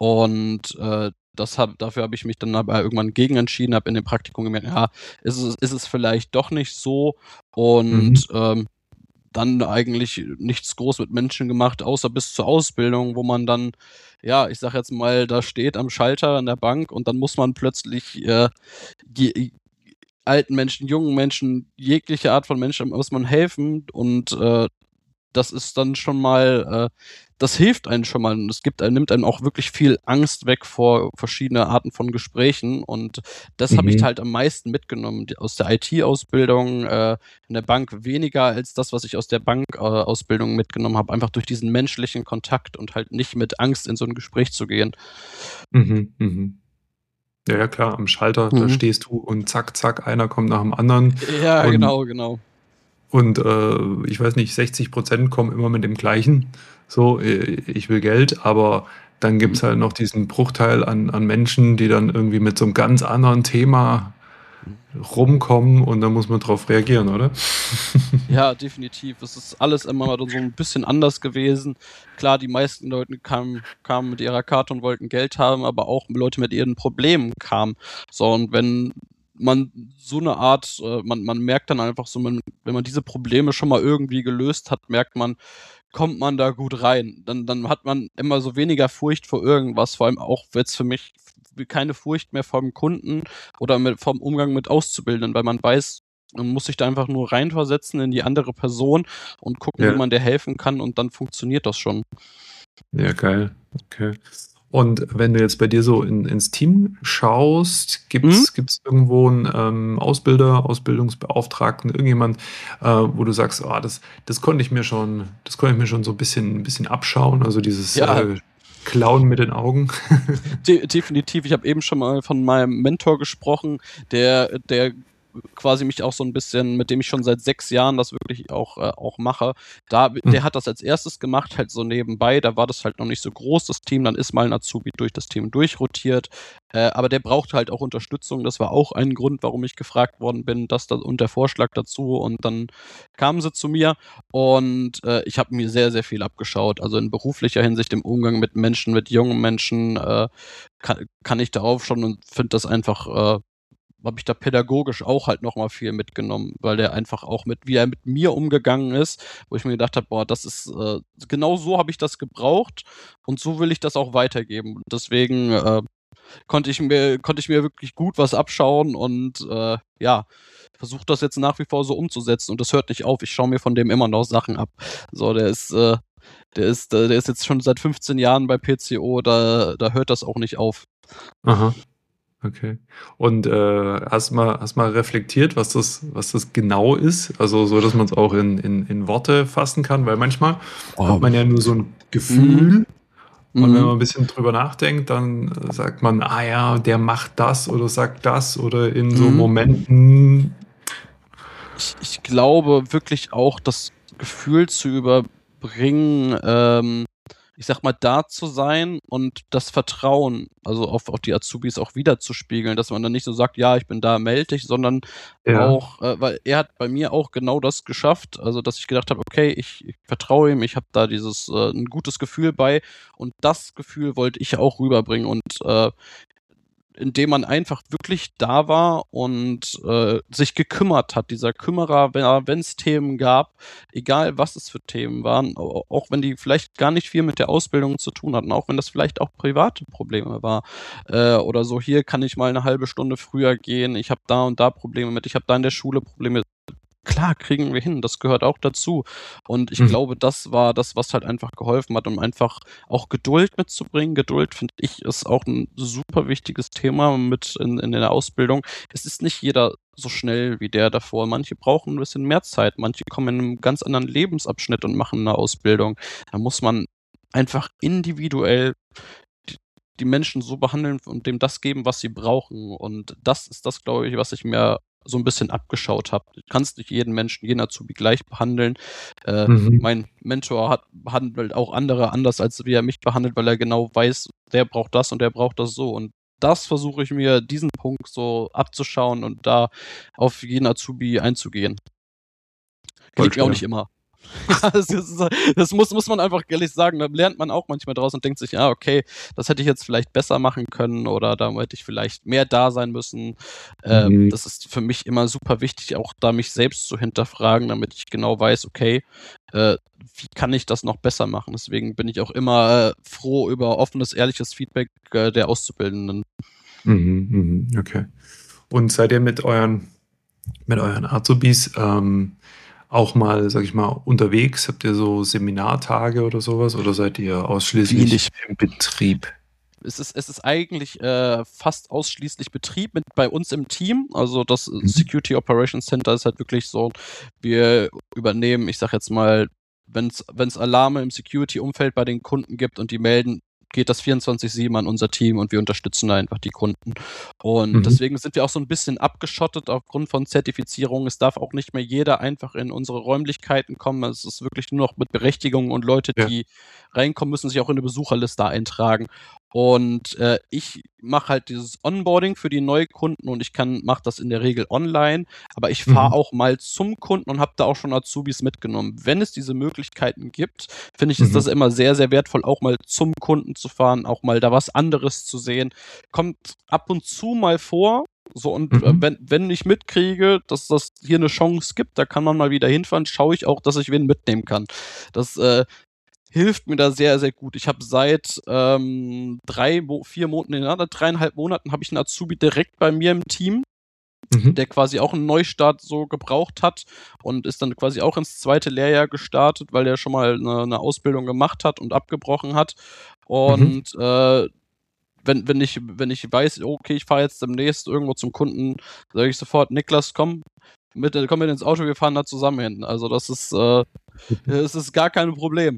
und äh, das habe dafür habe ich mich dann aber irgendwann gegen entschieden, habe in dem Praktikum gemerkt, ja, ist es ist es vielleicht doch nicht so Mhm. und ähm, dann eigentlich nichts groß mit Menschen gemacht, außer bis zur Ausbildung, wo man dann, ja, ich sage jetzt mal, da steht am Schalter an der Bank und dann muss man plötzlich äh, je, alten Menschen, jungen Menschen, jegliche Art von Menschen muss man helfen und äh, das ist dann schon mal, äh, das hilft einem schon mal und es gibt einem, nimmt einem auch wirklich viel Angst weg vor verschiedene Arten von Gesprächen und das habe ich Mhm. halt am meisten mitgenommen die- aus der I T-Ausbildung, äh, in der Bank weniger als das, was ich aus der Bank-Ausbildung äh, Ausbildung mitgenommen habe, einfach durch diesen menschlichen Kontakt und halt nicht mit Angst in so ein Gespräch zu gehen. Mhm. Mhm. Ja, ja, klar, am Schalter, da Mhm. stehst du und zack, zack, einer kommt nach dem anderen Ja, und genau, genau. und, äh, ich weiß nicht, sechzig Prozent kommen immer mit dem Gleichen, so: „Äh, ich will Geld", aber dann Mhm. gibt's halt noch diesen Bruchteil an an Menschen, die dann irgendwie mit so 'nem ganz anderen Thema Mhm. rumkommen und da muss man drauf reagieren, oder? Ja, definitiv. Es ist alles immer mal so ein bisschen anders gewesen. Klar, die meisten Leute kamen kamen mit ihrer Karte und wollten Geld haben, aber auch Leute mit ihren Problemen kamen. So, und wenn man so eine Art äh, man man merkt dann einfach so, man wenn man diese Probleme schon mal irgendwie gelöst hat, merkt man, kommt man da gut rein. Dann dann hat man immer so weniger Furcht vor irgendwas, vor allem auch jetzt für mich f keine Furcht mehr vorm Kunden oder mit vom Umgang mit Auszubildenden, weil man weiß, man muss sich da einfach nur reinversetzen in die andere Person und gucken, wie Ja, man der helfen kann und dann funktioniert das schon. ja, geil. Okay. Und wenn du jetzt bei dir so in ins Team schaust, Mhm. gibt's gibt's irgendwo 'n, ähm, Ausbilder, Ausbildungsbeauftragten, irgendjemand, äh, wo du sagst: „Ah, das das konnte ich mir schon das konnte ich mir schon so 'n bisschen 'n bisschen abschauen", also dieses, Ja, äh, Klauen mit den Augen? de definitiv. Ich habe eben schon mal von meinem Mentor gesprochen, der der quasi mich auch so 'n bisschen mit dem ich schon seit sechs Jahren das wirklich auch äh, auch mache. Da der Mhm. hat das als erstes gemacht, halt so nebenbei. Da war das halt noch nicht so groß, das Team. Dann ist mal 'n Azubi durch das Team durchrotiert. Äh, aber der brauchte halt auch Unterstützung. Das war auch ein Grund, warum ich gefragt worden bin, das da und der Vorschlag dazu. Und dann kamen sie zu mir und, äh, ich habe mir sehr, sehr viel abgeschaut. Also, in beruflicher Hinsicht, im Umgang mit Menschen, mit jungen Menschen, äh, ka kann ich darauf schon und finde das einfach äh, habe ich da pädagogisch auch halt noch mal viel mitgenommen, weil der einfach auch mit wie er mit mir umgegangen ist, wo ich mir gedacht habe: „Boah, das ist äh, genau so habe ich das gebraucht und so will ich das auch weitergeben.“ Und deswegen, äh, konnte ich mir konnte ich mir wirklich gut was abschauen und, äh, ja, versuche das jetzt nach wie vor so umzusetzen und das hört nicht auf. Ich schaue mir von dem immer noch Sachen ab. So, der ist äh, der ist äh, der ist jetzt schon seit fünfzehn Jahren bei P C O, da da hört das auch nicht auf. Aha, okay. Und, äh, hast mal hast mal reflektiert, was das was das genau ist? Also, so, dass man's auch in in in Worte fassen kann, weil manchmal hat Oh, man ja nur so 'n mhm, Gefühl. Und wenn mhm. man ein bisschen drüber nachdenkt, dann, äh, sagt man: „Ah ja, der macht das oder sagt das", oder in so Mhm. Momenten. Ich ich glaube wirklich auch, das Gefühl zu überbringen, ähm, ich sage mal, da zu sein und das Vertrauen, also auf auf die Azubis auch widerzuspiegeln, dass man dann nicht so sagt: „Ja, ich bin da, melde dich“, sondern Ja. auch äh, weil er hat bei mir auch genau das geschafft, also, dass ich gedacht habe: „Okay, ich ich vertraue ihm, ich habe da dieses äh, 'n gutes Gefühl bei“ und das Gefühl wollte ich auch rüberbringen und, äh indem man einfach wirklich da war und, äh, sich gekümmert hat. Dieser Kümmerer, wenn es Themen gab, egal was es für Themen waren, au auch wenn die vielleicht gar nicht viel mit der Ausbildung zu tun hatten, auch wenn das vielleicht auch private Probleme war, äh, oder so: „Hier kann ich mal eine halbe Stunde früher gehen. Ich habe da und da Probleme mit. Ich habe da in der Schule Probleme.“ Klar, kriegen wir hin, das gehört auch dazu. Und ich Mhm. glaube, das war das, was halt einfach geholfen hat, um einfach auch Geduld mitzubringen. Geduld, finde ich, ist auch 'n super wichtiges Thema mit in in der Ausbildung. Es ist nicht jeder so schnell wie der davor. Manche brauchen 'n bisschen mehr Zeit, manche kommen in 'nem ganz anderen Lebensabschnitt und machen 'ne Ausbildung. Da muss man einfach individuell d die Menschen so behandeln und dem das geben, was sie brauchen. Und das ist das, glaube ich, was ich mir so 'n bisschen abgeschaut habe. Du kannst nicht jeden Menschen, jeden Azubi gleich behandeln. Äh, Mhm. mein Mentor hat behandelt auch andere anders, als wie er mich behandelt, weil er genau weiß, der braucht das und der braucht das so. Und das versuche ich mir diesen Punkt so abzuschauen und da auf jeden Azubi einzugehen. Voll Gelingt mir auch schwer. nicht immer. Ja, das ist das muss muss man einfach ehrlich sagen. Da lernt man auch manchmal draus und denkt sich: „Ja, okay, das hätte ich jetzt vielleicht besser machen können oder da hätte ich vielleicht mehr da sein müssen.“ Äh, Mhm. das ist für mich immer super wichtig, auch da mich selbst zu hinterfragen, damit ich genau weiß: „Okay, äh, wie kann ich das noch besser machen?“ Deswegen bin ich auch immer, äh, froh über offenes, ehrliches Feedback, äh, der Auszubildenden. Mhm, mhm, okay. Und seid ihr mit euren mit euren Azubis, ähm, auch mal, sag ich mal, unterwegs? Habt ihr so Seminartage oder sowas oder seid ihr ausschließlich Wenig. im Betrieb? Es ist, es ist eigentlich äh, fast ausschließlich Betrieb mit bei uns im Team. Also das Mhm. Security Operations Center ist halt wirklich so, wir übernehmen, ich sag jetzt mal, wenn es Alarme im Security-Umfeld bei den Kunden gibt und die melden, geht das vierundzwanzig sieben an unser Team und wir unterstützen da einfach die Kunden. Und Mhm. deswegen sind wir auch so ein bisschen abgeschottet aufgrund von Zertifizierung. Es darf auch nicht mehr jeder einfach in unsere Räumlichkeiten kommen. Es ist wirklich nur noch mit Berechtigung und Leute, Ja. die reinkommen, müssen sich auch in eine Besucherliste eintragen. Und äh, ich mache halt dieses Onboarding für die Neukunden und ich kann mache das in der Regel online, aber ich fahre Mhm. auch mal zum Kunden und habe da auch schon Azubis mitgenommen. Wenn es diese Möglichkeiten gibt, finde ich, ist Mhm. das immer sehr, sehr wertvoll, auch mal zum Kunden zu fahren, auch mal da was anderes zu sehen. Kommt ab und zu mal vor. So, und äh, Mhm. wenn, wenn ich mitkriege, dass das hier eine Chance gibt, da kann man mal wieder hinfahren, schaue ich auch, dass ich wen mitnehmen kann. Das äh, hilft mir da sehr, sehr gut. Ich habe seit ähm, drei, Mo- vier Monaten, ja, dreieinhalb Monaten habe ich einen Azubi direkt bei mir im Team, Mhm. der quasi auch einen Neustart so gebraucht hat und ist dann quasi auch ins zweite Lehrjahr gestartet, weil der schon mal eine, eine Ausbildung gemacht hat und abgebrochen hat. Mhm. Und äh, wenn, wenn, ich, wenn ich weiß, okay, ich fahre jetzt demnächst irgendwo zum Kunden, sage ich sofort, Niklas, komm mit, komm mit ins Auto, wir fahren da zusammen hin. Also das ist, äh, es ist gar kein Problem.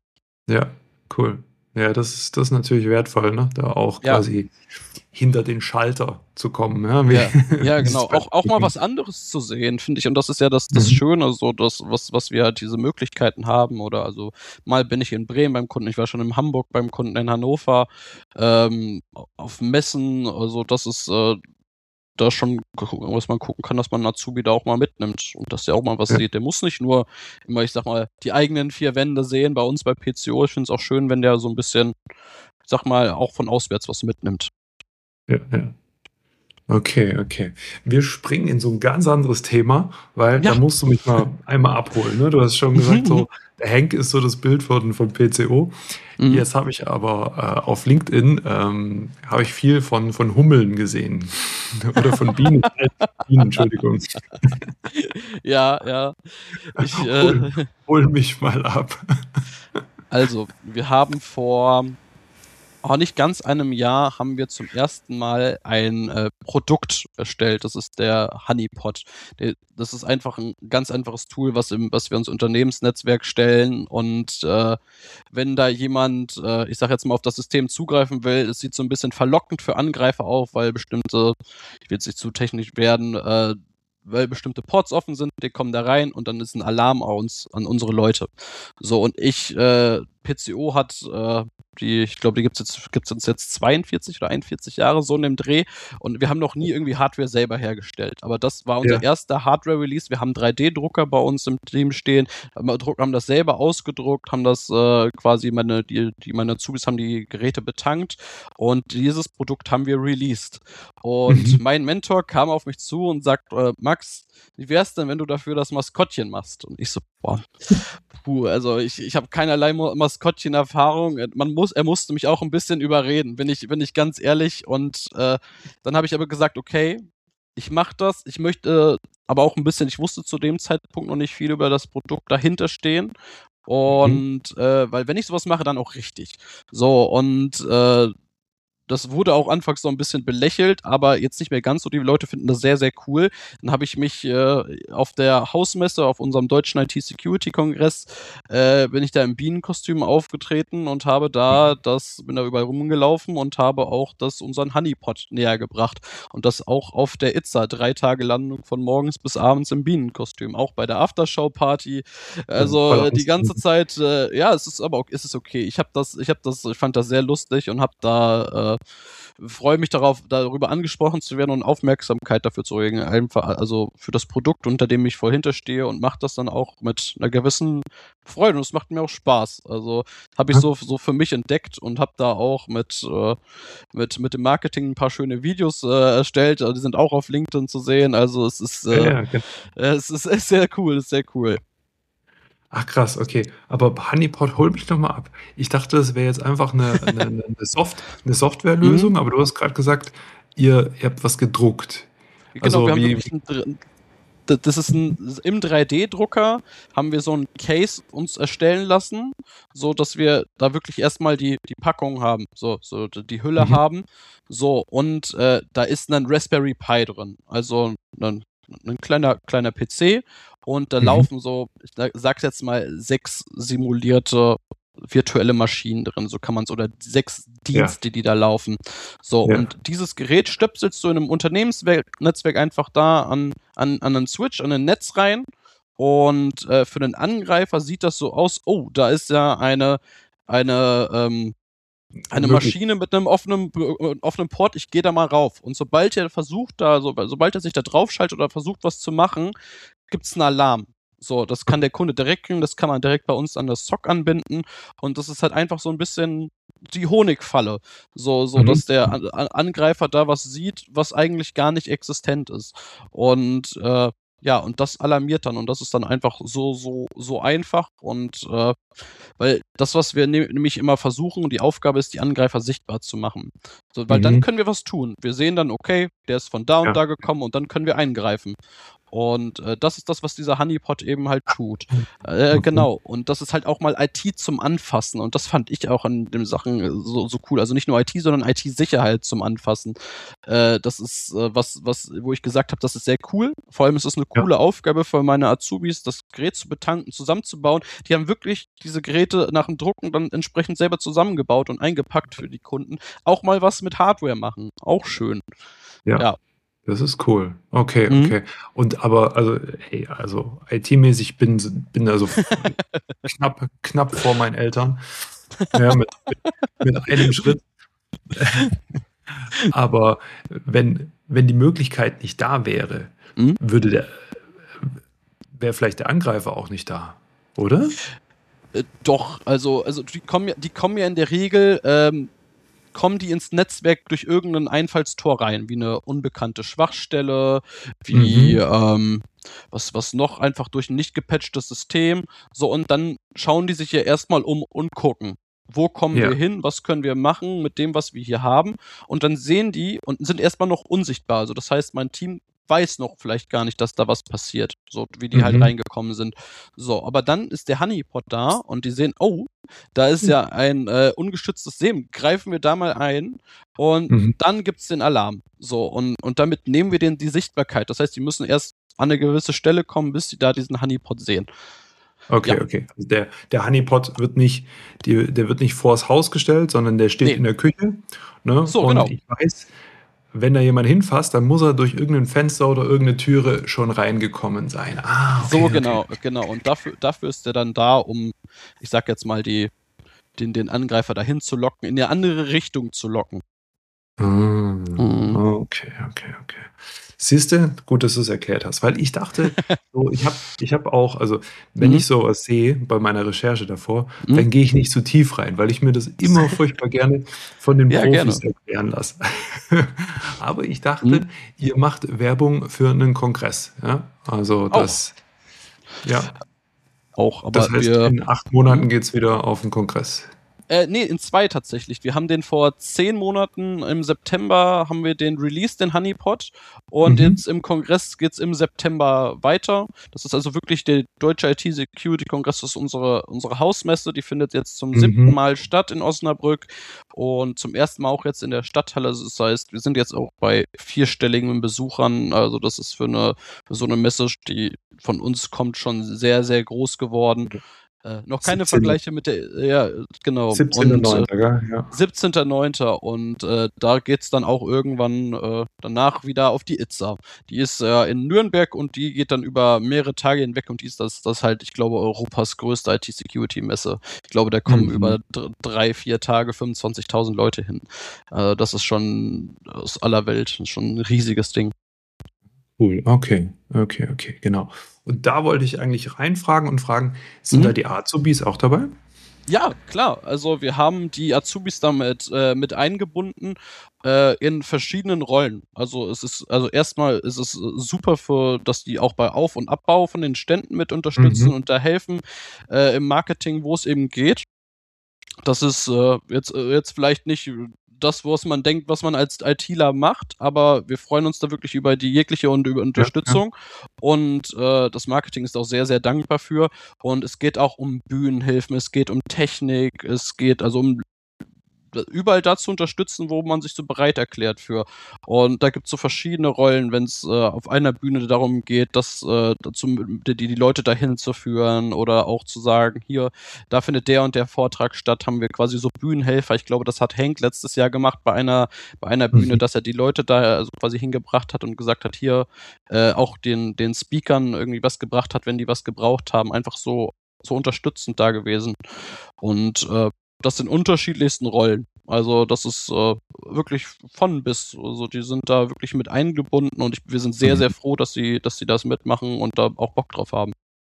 Ja, cool. Ja, das ist, das ist natürlich wertvoll, ne? Da auch Ja, quasi hinter den Schalter zu kommen, ja, wie, ja, ja, wie genau. es bei Auch, auch mal klingt. was anderes zu sehen, finde ich. Und das ist ja das, das Mhm. Schöne, so das, was, was wir halt diese Möglichkeiten haben. Oder also mal bin ich in Bremen beim Kunden, ich war schon in Hamburg beim Kunden in Hannover, ähm, auf Messen. Also das ist äh, da schon, was man gucken kann, dass man einen Azubi da auch mal mitnimmt und dass der auch mal was Ja, sieht. Der muss nicht nur immer, ich sag mal, die eigenen vier Wände sehen. Bei uns bei P C O, ich finde es auch schön, wenn der so ein bisschen, ich sag mal, auch von auswärts was mitnimmt. ja, ja. Okay, okay. Wir springen in so ein ganz anderes Thema, weil da Ja. musst du mich mal einmal abholen, ne? Du hast schon Mhm, gesagt, mhm. so, der Henk ist so das Bild von, von P C O. Mhm. Jetzt habe ich aber äh, auf LinkedIn ähm, habe ich viel von, von Hummeln gesehen. Oder von Bienen. Äh, Bienen, Entschuldigung. Ja, ja. Ich, Hol, äh, hol mich mal ab. also, wir haben vor auch nicht ganz einem Jahr haben wir zum ersten Mal ein äh, Produkt erstellt. Das ist der Honeypot. Der, das ist einfach ein ganz einfaches Tool, was, im, was wir ins Unternehmensnetzwerk stellen. Und äh, wenn da jemand, äh, ich sag jetzt mal, auf das System zugreifen will, es sieht so ein bisschen verlockend für Angreifer auf, weil bestimmte, ich will jetzt nicht zu technisch werden, äh, weil bestimmte Ports offen sind, die kommen da rein und dann ist ein Alarm an uns, an unsere Leute. So, und ich, äh, P C O hat, äh, die, ich glaube, die gibt's jetzt, gibt's uns jetzt zweiundvierzig oder einundvierzig Jahre so in dem Dreh und wir haben noch nie irgendwie Hardware selber hergestellt. Aber das war unser Ja. erster Hardware-Release. Wir haben drei D-Drucker bei uns im Team stehen, haben das selber ausgedruckt, haben das äh, quasi meine, die, die meine Azubis haben die Geräte betankt und dieses Produkt haben wir released. Und Mhm. mein Mentor kam auf mich zu und sagt, äh, Max, wie wär's denn, wenn du dafür das Maskottchen machst? Und ich so, boah, puh, also ich, ich habe keinerlei Maskottchen-Erfahrung. Man muss, er musste mich auch ein bisschen überreden, bin ich, bin ich ganz ehrlich. Und äh, dann habe ich aber gesagt, okay, ich mache das. Ich möchte äh, aber auch ein bisschen, ich wusste zu dem Zeitpunkt noch nicht viel über das Produkt dahinter stehen. Mhm. Und äh, weil wenn ich sowas mache, dann auch richtig. So, und äh, das wurde auch anfangs so ein bisschen belächelt, aber jetzt nicht mehr ganz so. Die Leute finden das sehr, sehr cool. Dann habe ich mich äh, auf der Hausmesse, auf unserem deutschen I T-Security-Kongress, äh, bin ich da im Bienenkostüm aufgetreten und habe da das, bin da überall rumgelaufen und habe auch das unseren Honeypot näher gebracht. Und das auch auf der I T S A, drei Tage Landung von morgens bis abends im Bienenkostüm, auch bei der Aftershow-Party. Also Also voll äh, die ganze ausgebildet. Zeit, äh, ja, es ist aber auch, es ist okay. Ich habe das, ich habe das, ich fand das sehr lustig und habe da, äh, freue mich darauf, darüber angesprochen zu werden und Aufmerksamkeit dafür zu regen, einfach, also für das Produkt, unter dem ich voll hinterstehe und mache das dann auch mit einer gewissen Freude und es macht mir auch Spaß. Also habe ich so, so für mich entdeckt und habe da auch mit, äh, mit, mit dem Marketing ein paar schöne Videos äh, erstellt. Also die sind auch auf LinkedIn zu sehen. Also es ist, Ja, äh, ja, genau. es ist, ist sehr cool, ist sehr cool. Ach krass, okay. Aber Honeypot, hol mich doch mal ab. Ich dachte, das wäre jetzt einfach eine, eine, eine, Soft, eine Mhm. Softwarelösung, aber du hast gerade gesagt, ihr, ihr habt was gedruckt. Genau, wir Also haben wie, wirklich ein, das ist ein, im drei D-Drucker haben wir so ein Case uns erstellen lassen, so dass wir da wirklich erstmal die, die Packung haben, so, so die Hülle mhm. haben, so, und äh, da ist ein Raspberry Pi drin, also ein, ein kleiner, kleiner P C, und da mhm. laufen so, ich sag's jetzt mal, sechs simulierte virtuelle Maschinen drin, so kann man es, oder sechs Dienste, ja. die da laufen. So, ja. und dieses Gerät stöpselst du in einem Unternehmensnetzwerk einfach da an, an, an einen Switch, an ein Netz rein, und äh, für den Angreifer sieht das so aus, oh, da ist ja eine, eine, ähm, eine Maschine mit einem offenen, äh, offenen Port, ich gehe da mal rauf. Und sobald er versucht da, so, sobald er sich da draufschaltet oder versucht, was zu machen, gibt es einen Alarm. So, das kann der Kunde direkt kriegen, das kann man direkt bei uns an das S O C anbinden, und das ist halt einfach so ein bisschen die Honigfalle, so, so mhm. dass der an Angreifer da was sieht, was eigentlich gar nicht existent ist. Und äh, ja, und das alarmiert dann, und das ist dann einfach so, so, so einfach, und äh, weil das, was wir ne- nämlich immer versuchen, die Aufgabe ist, die Angreifer sichtbar zu machen. So, weil mhm. dann können wir was tun. Wir sehen dann, okay, der ist von da und ja. da gekommen, und dann können wir eingreifen. Und äh, das ist das, was dieser Honeypot eben halt tut. Äh, genau. Und das ist halt auch mal I T zum Anfassen. Und das fand ich auch an den Sachen so, so cool. Also nicht nur I T, sondern I T-Sicherheit zum Anfassen. Äh, das ist äh, was, was, wo ich gesagt habe, das ist sehr cool. Vor allem ist es eine coole ja. Aufgabe für meine Azubis, das Gerät zu betanken, zusammenzubauen. Die haben wirklich diese Geräte nach dem Drucken dann entsprechend selber zusammengebaut und eingepackt für die Kunden. Auch mal was mit Hardware machen. Auch schön. Ja. ja. Das ist cool. Okay, mhm. okay. Und aber, also, hey, also I T-mäßig bin, bin also knapp, knapp vor meinen Eltern. Ja, mit, mit, mit einem Schritt. Aber wenn, wenn die Möglichkeit nicht da wäre, mhm. würde der, wäre vielleicht der Angreifer auch nicht da, oder? Äh, doch, also, also die kommen ja, die kommen ja in der Regel, ähm, kommen die ins Netzwerk durch irgendein Einfallstor rein, wie eine unbekannte Schwachstelle, wie, mhm. ähm, was, was noch, einfach durch ein nicht gepatchtes System. So, und dann schauen die sich ja erstmal um und gucken, wo kommen ja. wir hin, was können wir machen mit dem, was wir hier haben. Und dann sehen die und sind erstmal noch unsichtbar. Also das heißt, mein Team weiß noch vielleicht gar nicht, dass da was passiert, so wie die mhm. halt reingekommen sind. So, aber dann ist der Honeypot da, und die sehen, oh, da ist ja ein äh, ungestütztes System, greifen wir da mal ein, und mhm. dann gibt's den Alarm. So, und, und damit nehmen wir denen die Sichtbarkeit. Das heißt, die müssen erst an eine gewisse Stelle kommen, bis sie da diesen Honeypot sehen. Okay, ja. okay. Also der, der Honeypot wird nicht, die, der wird nicht vors Haus gestellt, sondern der steht nee. in der Küche. Ne? So, und genau. ich weiß, wenn da jemand hinfasst, dann muss er durch irgendein Fenster oder irgendeine Türe schon reingekommen sein. Ah, okay, so, genau, okay. genau. Und dafür, dafür ist er dann da, um, ich sag jetzt mal, die, den, den Angreifer dahin zu locken, in eine andere Richtung zu locken. Mm, mhm. Okay, okay, okay. Siehst du, gut, dass du es erklärt hast, weil ich dachte, so, ich habe ich hab auch, also wenn mhm. ich sowas sehe bei meiner Recherche davor, mhm. dann gehe ich nicht zu tief rein, weil ich mir das immer furchtbar gerne von den ja, Profis gerne. erklären lasse. Aber ich dachte, mhm. ihr macht Werbung für einen Kongress. Ja? Also das, auch. ja. Auch, aber das heißt, wir, in acht Monaten geht es wieder auf den Kongress. Äh, nee, in zwei tatsächlich. Wir haben den vor zehn Monaten, im September haben wir den released, den Honeypot. Und mhm. jetzt im Kongress geht's im September weiter. Das ist also wirklich der Deutsche I T-Security-Kongress, das ist unsere, unsere Hausmesse. Die findet jetzt zum mhm. siebten Mal statt in Osnabrück. Und zum ersten Mal auch jetzt in der Stadthalle. Das heißt, wir sind jetzt auch bei vierstelligen Besuchern. Also das ist für, eine, für so eine Messe, die von uns kommt, schon sehr, sehr groß geworden. Äh, noch keine siebzehn Vergleiche mit der, ja, genau. siebzehnter neunter Äh, ja. siebzehnter neunter Und äh, da geht's dann auch irgendwann äh, danach wieder auf die I T S A. Die ist äh, in Nürnberg, und die geht dann über mehrere Tage hinweg, und die ist das, das halt, ich glaube, Europas größte I T-Security-Messe. Ich glaube, da kommen mhm. über d- drei, vier Tage fünfundzwanzigtausend Leute hin. Äh, das ist schon aus aller Welt schon ein riesiges Ding. Cool, okay, okay, okay, genau. Und da wollte ich eigentlich reinfragen und fragen, sind mhm. da die Azubis auch dabei? Ja, klar. Also wir haben die Azubis damit äh, mit eingebunden äh, in verschiedenen Rollen. Also es ist, also erstmal ist es super, für, dass die auch bei Auf- und Abbau von den Ständen mit unterstützen mhm. und da helfen äh, im Marketing, wo es eben geht. Das ist äh, jetzt, äh, jetzt vielleicht nicht das, was man denkt, was man als ITler macht, aber wir freuen uns da wirklich über die jegliche und über Unterstützung. Ja, ja. Und äh, das Marketing ist auch sehr, sehr dankbar für. Und es geht auch um Bühnenhilfen, es geht um Technik, es geht also um überall da zu unterstützen, wo man sich so bereit erklärt für. Und da gibt es so verschiedene Rollen, wenn es äh, auf einer Bühne darum geht, das, äh, dazu, die, die Leute dahin zu führen oder auch zu sagen, hier, da findet der und der Vortrag statt, haben wir quasi so Bühnenhelfer. Ich glaube, das hat Henk letztes Jahr gemacht bei einer, bei einer Bühne, mhm. dass er die Leute da also quasi hingebracht hat und gesagt hat, hier äh, auch den, den Speakern irgendwie was gebracht hat, wenn die was gebraucht haben. Einfach so, so unterstützend da gewesen. Und äh, das in unterschiedlichsten Rollen. Also das ist äh, wirklich von bis. Also die sind da wirklich mit eingebunden und ich, wir sind sehr, sehr froh, dass sie, dass sie das mitmachen und da auch Bock drauf haben.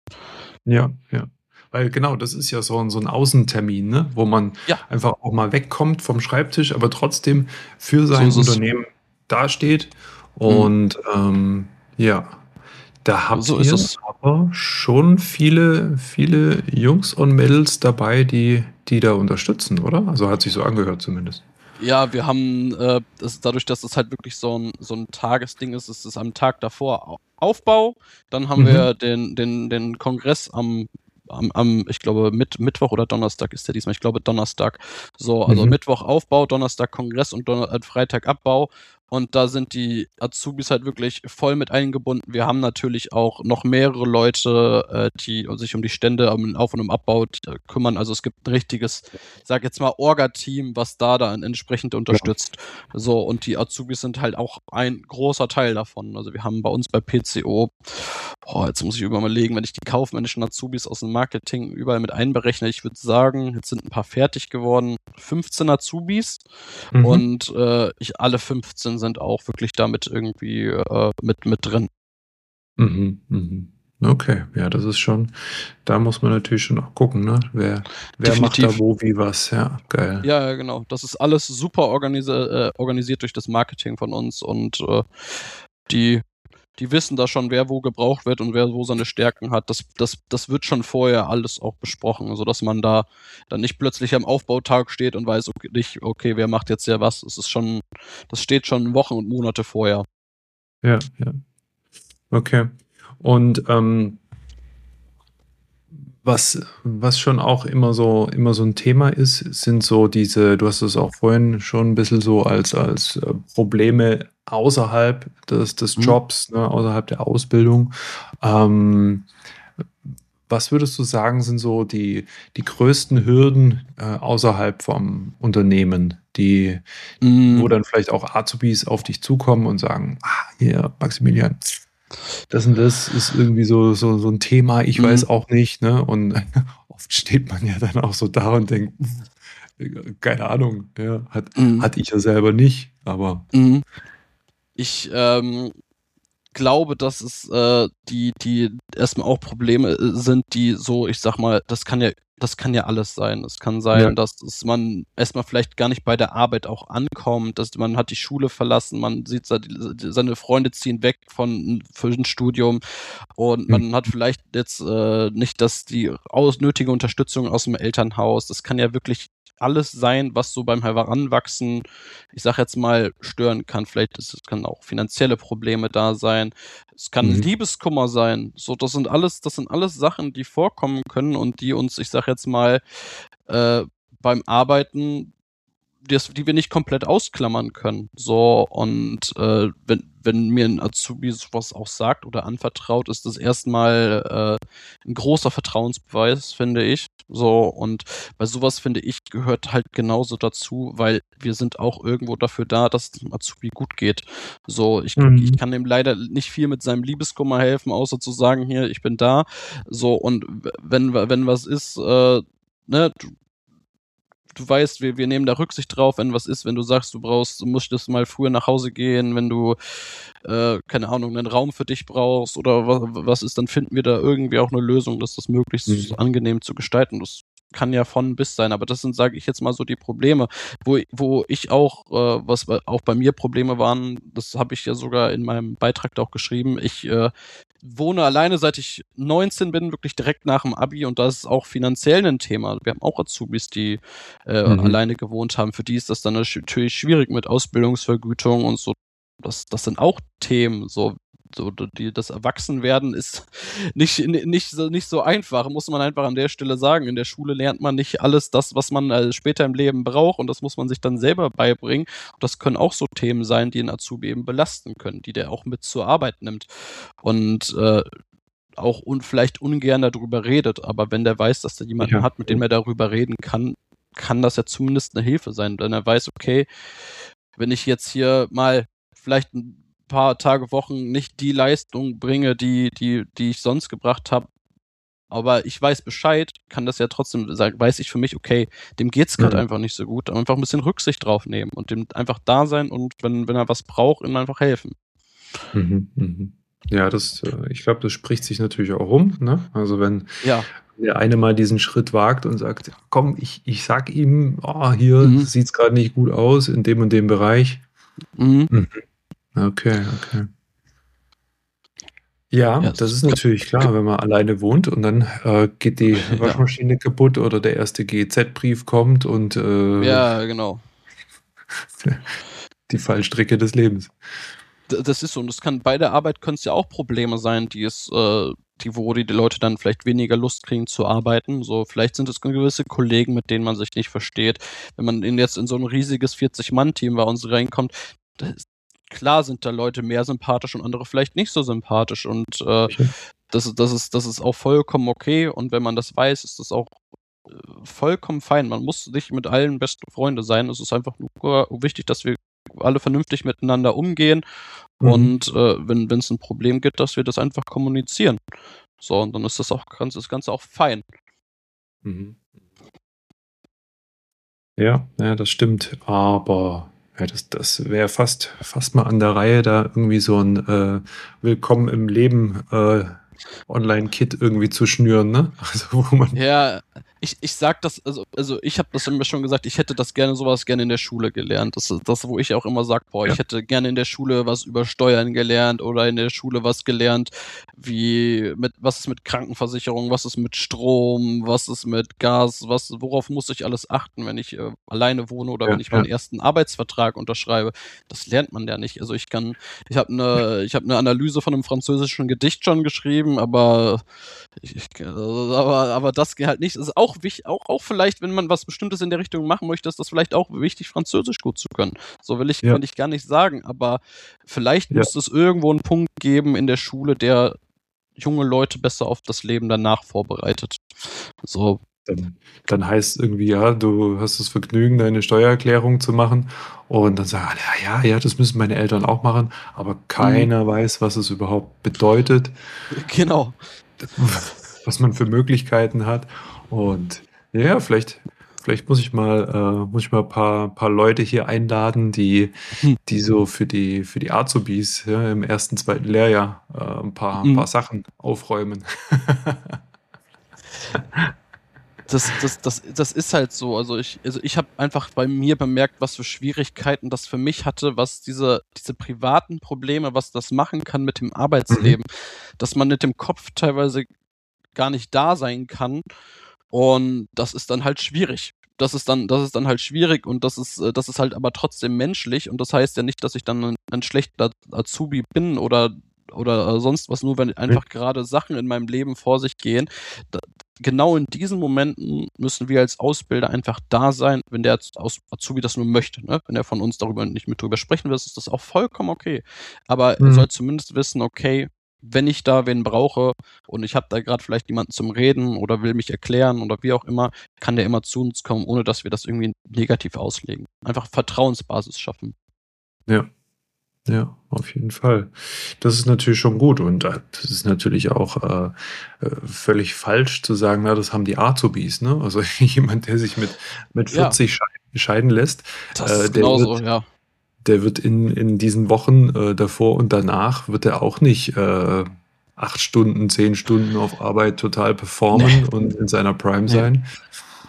Ja, ja. Weil genau, das ist ja so ein, so ein Außentermin, ne? Wo man ja. einfach auch mal wegkommt vom Schreibtisch, aber trotzdem für sein so Unternehmen dasteht. Und mhm. ähm, ja, da habt so ihr ist es. aber schon viele, viele Jungs und Mädels dabei, die, die da unterstützen, oder? Also hat sich so angehört zumindest. Ja, wir haben, äh, das, dadurch, dass es halt wirklich so ein, so ein Tagesding ist, ist es am Tag davor Aufbau, dann haben mhm. wir den, den, den Kongress am Am, am, ich glaube, mit, Mittwoch oder Donnerstag ist der diesmal. Ich glaube, Donnerstag. So, also mhm. Mittwoch Aufbau, Donnerstag Kongress und Donner- äh, Freitag Abbau. Und da sind die Azubis halt wirklich voll mit eingebunden. Wir haben natürlich auch noch mehrere Leute, äh, die sich um die Stände am Auf- und im Abbau äh, kümmern. Also es gibt ein richtiges, ich sag jetzt mal, Orga-Team, was da dann entsprechend unterstützt. Ja. So, und die Azubis sind halt auch ein großer Teil davon. Also wir haben bei uns bei P C O, boah, jetzt muss ich überlegen, wenn ich die kaufmännischen Azubis aus dem Marketing überall mit einberechne, ich würde sagen, jetzt sind ein paar fertig geworden, fünfzehn Azubis mhm. und äh, ich, alle fünfzehn sind auch wirklich damit irgendwie äh, mit, mit drin. Mhm, mhm. Okay, ja, das ist schon, da muss man natürlich schon auch gucken, ne? Wer, wer macht da wo, wie, was, ja, geil. Ja, genau, das ist alles super organisi- äh, organisiert durch das Marketing von uns und äh, die Die wissen da schon, wer wo gebraucht wird und wer wo seine Stärken hat. Das, das, das wird schon vorher alles auch besprochen, sodass man da dann nicht plötzlich am Aufbautag steht und weiß okay, nicht, okay, wer macht jetzt ja was. Es ist schon, das steht schon Wochen und Monate vorher. Ja, ja. Okay. Und ähm, was, was schon auch immer so, immer so ein Thema ist, sind so diese, du hast es auch vorhin schon ein bisschen so als, als äh, Probleme außerhalb des, des Jobs, mhm. ne, außerhalb der Ausbildung. Ähm, was würdest du sagen, sind so die, die größten Hürden äh, außerhalb vom Unternehmen, die, mhm. wo dann vielleicht auch Azubis auf dich zukommen und sagen, ah, hier, Maximilian, das und das ist irgendwie so, so, so ein Thema, ich mhm. weiß auch nicht, ne? Und oft steht man ja dann auch so da und denkt, keine Ahnung, ja, hat, mhm. hatte ich ja selber nicht, aber. Mhm. Ich ähm, glaube, dass es äh, die, die erstmal auch Probleme sind, die so, ich sag mal, das kann ja, das kann ja alles sein. Es kann sein, ja. dass es man erstmal vielleicht gar nicht bei der Arbeit auch ankommt, dass man hat die Schule verlassen, man sieht, seine Freunde ziehen weg von für ein Studium und man mhm. hat vielleicht jetzt äh, nicht das die aus, nötige Unterstützung aus dem Elternhaus. Das kann ja wirklich alles sein, was so beim Heranwachsen, ich sag jetzt mal, stören kann. Vielleicht ist, es kann auch finanzielle Probleme da sein. Es kann mhm. Liebeskummer sein. So, das sind alles, das sind alles Sachen, die vorkommen können und die uns, ich sag jetzt mal, äh, beim Arbeiten, die, die wir nicht komplett ausklammern können. So, und äh, wenn, wenn mir ein Azubi sowas auch sagt oder anvertraut, ist das erstmal äh, ein großer Vertrauensbeweis, finde ich. So, und bei sowas, finde ich, gehört halt genauso dazu, weil wir sind auch irgendwo dafür da, dass es dem Azubi gut geht. So, ich, mhm. ich kann ihm leider nicht viel mit seinem Liebeskummer helfen, außer zu sagen, hier, ich bin da. So, und wenn, wenn was ist, äh, ne, du, du weißt, wir, wir nehmen da Rücksicht drauf, wenn was ist, wenn du sagst, du brauchst, du musst das mal früher nach Hause gehen, wenn du, äh, keine Ahnung, einen Raum für dich brauchst oder was, was ist, dann finden wir da irgendwie auch eine Lösung, dass das möglichst mhm. angenehm zu gestalten. Das kann ja von bis sein, aber das sind, sage ich jetzt mal so, die Probleme, wo, wo ich auch, äh, was auch bei mir Probleme waren, das habe ich ja sogar in meinem Beitrag da auch geschrieben, ich äh, wohne alleine, seit ich neunzehn bin, wirklich direkt nach dem Abi, und da ist es auch finanziell ein Thema. Wir haben auch Azubis, die äh, Mhm. alleine gewohnt haben. Für die ist das dann natürlich schwierig mit Ausbildungsvergütung und so. Das, das sind auch Themen, so, so die, das Erwachsenwerden ist nicht, nicht, so, nicht so einfach, muss man einfach an der Stelle sagen. In der Schule lernt man nicht alles das, was man äh, später im Leben braucht, und das muss man sich dann selber beibringen. Und das können auch so Themen sein, die einen Azubi eben belasten können, die der auch mit zur Arbeit nimmt. Und äh, auch un vielleicht ungern darüber redet, aber wenn der weiß, dass er jemanden Ja. hat, mit dem er darüber reden kann, kann das ja zumindest eine Hilfe sein, wenn er weiß, okay, wenn ich jetzt hier mal vielleicht ein paar Tage, Wochen nicht die Leistung bringe, die, die, die ich sonst gebracht habe, aber ich weiß Bescheid, kann das ja trotzdem sagen, weiß ich für mich, okay, dem geht's gerade Mhm. einfach nicht so gut, einfach ein bisschen Rücksicht drauf nehmen und dem einfach da sein und wenn, wenn er was braucht, ihm einfach helfen. Mhm. Mhm. Ja, das, äh, ich glaube, das spricht sich natürlich auch rum, ne? Also wenn Ja. der eine mal diesen Schritt wagt und sagt, komm, ich, ich sag ihm, oh, hier Mhm. sieht's gerade nicht gut aus in dem und dem Bereich. Mhm. Mhm. Okay, okay. Ja, Ja, das ist natürlich klar, wenn man alleine wohnt und dann äh, geht die Ja. Waschmaschine kaputt oder der erste G E Z-Brief kommt und äh, Ja, genau. die Fallstricke des Lebens. D- Das ist so, und das kann bei der Arbeit können es ja auch Probleme sein, die es, äh, die, wo die, die Leute dann vielleicht weniger Lust kriegen zu arbeiten. So, vielleicht sind es gewisse Kollegen, mit denen man sich nicht versteht. Wenn man in jetzt in so ein riesiges vierzig-Mann-Team bei uns reinkommt, das ist, klar sind da Leute mehr sympathisch und andere vielleicht nicht so sympathisch. Und äh, Sicher. das, ist- das, ist, das ist auch vollkommen okay. Und wenn man das weiß, ist das auch äh, vollkommen fein. Man muss nicht mit allen besten Freunde sein. Es ist einfach nur wichtig, dass wir alle vernünftig miteinander umgehen Mhm. und äh, wenn es ein Problem gibt, dass wir das einfach kommunizieren. So, und dann ist das auch ganz, das Ganze auch fein. Mhm. Ja, ja, das stimmt. Aber ja, das, das wäre fast, fast mal an der Reihe, da irgendwie so ein äh, Willkommen im Leben äh, Online-Kit irgendwie zu schnüren, ne? Also wo man. Ja, ich, ich sag das, also, also ich habe das immer schon gesagt, ich hätte das gerne, sowas gerne in der Schule gelernt. Das ist das, wo ich auch immer sage, boah, Ja. ich hätte gerne in der Schule was über Steuern gelernt oder in der Schule was gelernt, wie mit, was ist mit Krankenversicherung, was ist mit Strom, was ist mit Gas, was, worauf muss ich alles achten, wenn ich äh, alleine wohne oder Ja, wenn ich meinen ja. ersten Arbeitsvertrag unterschreibe. Das lernt man ja nicht. Also ich kann, ich habe eine, ich habe eine Analyse von einem französischen Gedicht schon geschrieben, aber ich, ich, also, aber, aber das halt nicht. Es ist auch wichtig, auch, auch vielleicht, wenn man was Bestimmtes in der Richtung machen möchte, ist das vielleicht auch wichtig, Französisch gut zu können. So will ich, Ja. will ich gar nicht sagen, aber vielleicht Ja. müsste es irgendwo einen Punkt geben in der Schule, der junge Leute besser auf das Leben danach vorbereitet. So, Dann, dann heißt irgendwie, ja, du hast das Vergnügen, deine Steuererklärung zu machen. Und dann sagen alle, ja, ja, das müssen meine Eltern auch machen. Aber keiner weiß, was es überhaupt bedeutet, genau. was man für Möglichkeiten hat. Und ja, vielleicht, vielleicht muss ich mal, äh, muss ich mal ein paar, paar Leute hier einladen, die, Hm. die so für die, für die Azubis ja, im ersten, zweiten Lehrjahr äh, ein paar, Mhm. paar Sachen aufräumen. Das, das, das, das ist halt so. Also ich, also ich habe einfach bei mir bemerkt, was für Schwierigkeiten das für mich hatte, was diese, diese privaten Probleme, was das machen kann mit dem Arbeitsleben, dass man mit dem Kopf teilweise gar nicht da sein kann. Und das ist dann halt schwierig. Das ist dann, das ist dann halt schwierig und das ist, äh, das ist halt aber trotzdem menschlich und das heißt ja nicht, dass ich dann ein, ein schlechter Azubi bin oder, oder äh, sonst was, nur wenn einfach gerade Sachen in meinem Leben vor sich gehen. Da, genau in diesen Momenten müssen wir als Ausbilder einfach da sein, wenn der Az- Azubi das nur möchte. Ne? Wenn er von uns darüber nicht mit drüber sprechen will, ist das auch vollkommen okay. Aber er Mhm. soll zumindest wissen, okay, wenn ich da wen brauche und ich habe da gerade vielleicht jemanden zum Reden oder will mich erklären oder wie auch immer, kann der immer zu uns kommen, ohne dass wir das irgendwie negativ auslegen. Einfach Vertrauensbasis schaffen. Ja, ja, auf jeden Fall. Das ist natürlich schon gut und äh, das ist natürlich auch äh, äh, völlig falsch zu sagen, na, das haben die Azubis, ne? Also jemand, der sich mit, mit Ja. vierzig scheiden, scheiden lässt, Das äh, ist der genauso, wird, ja. der wird in, in diesen Wochen äh, davor und danach wird er auch nicht äh, acht Stunden, zehn Stunden auf Arbeit total performen und in seiner Prime Nee. sein.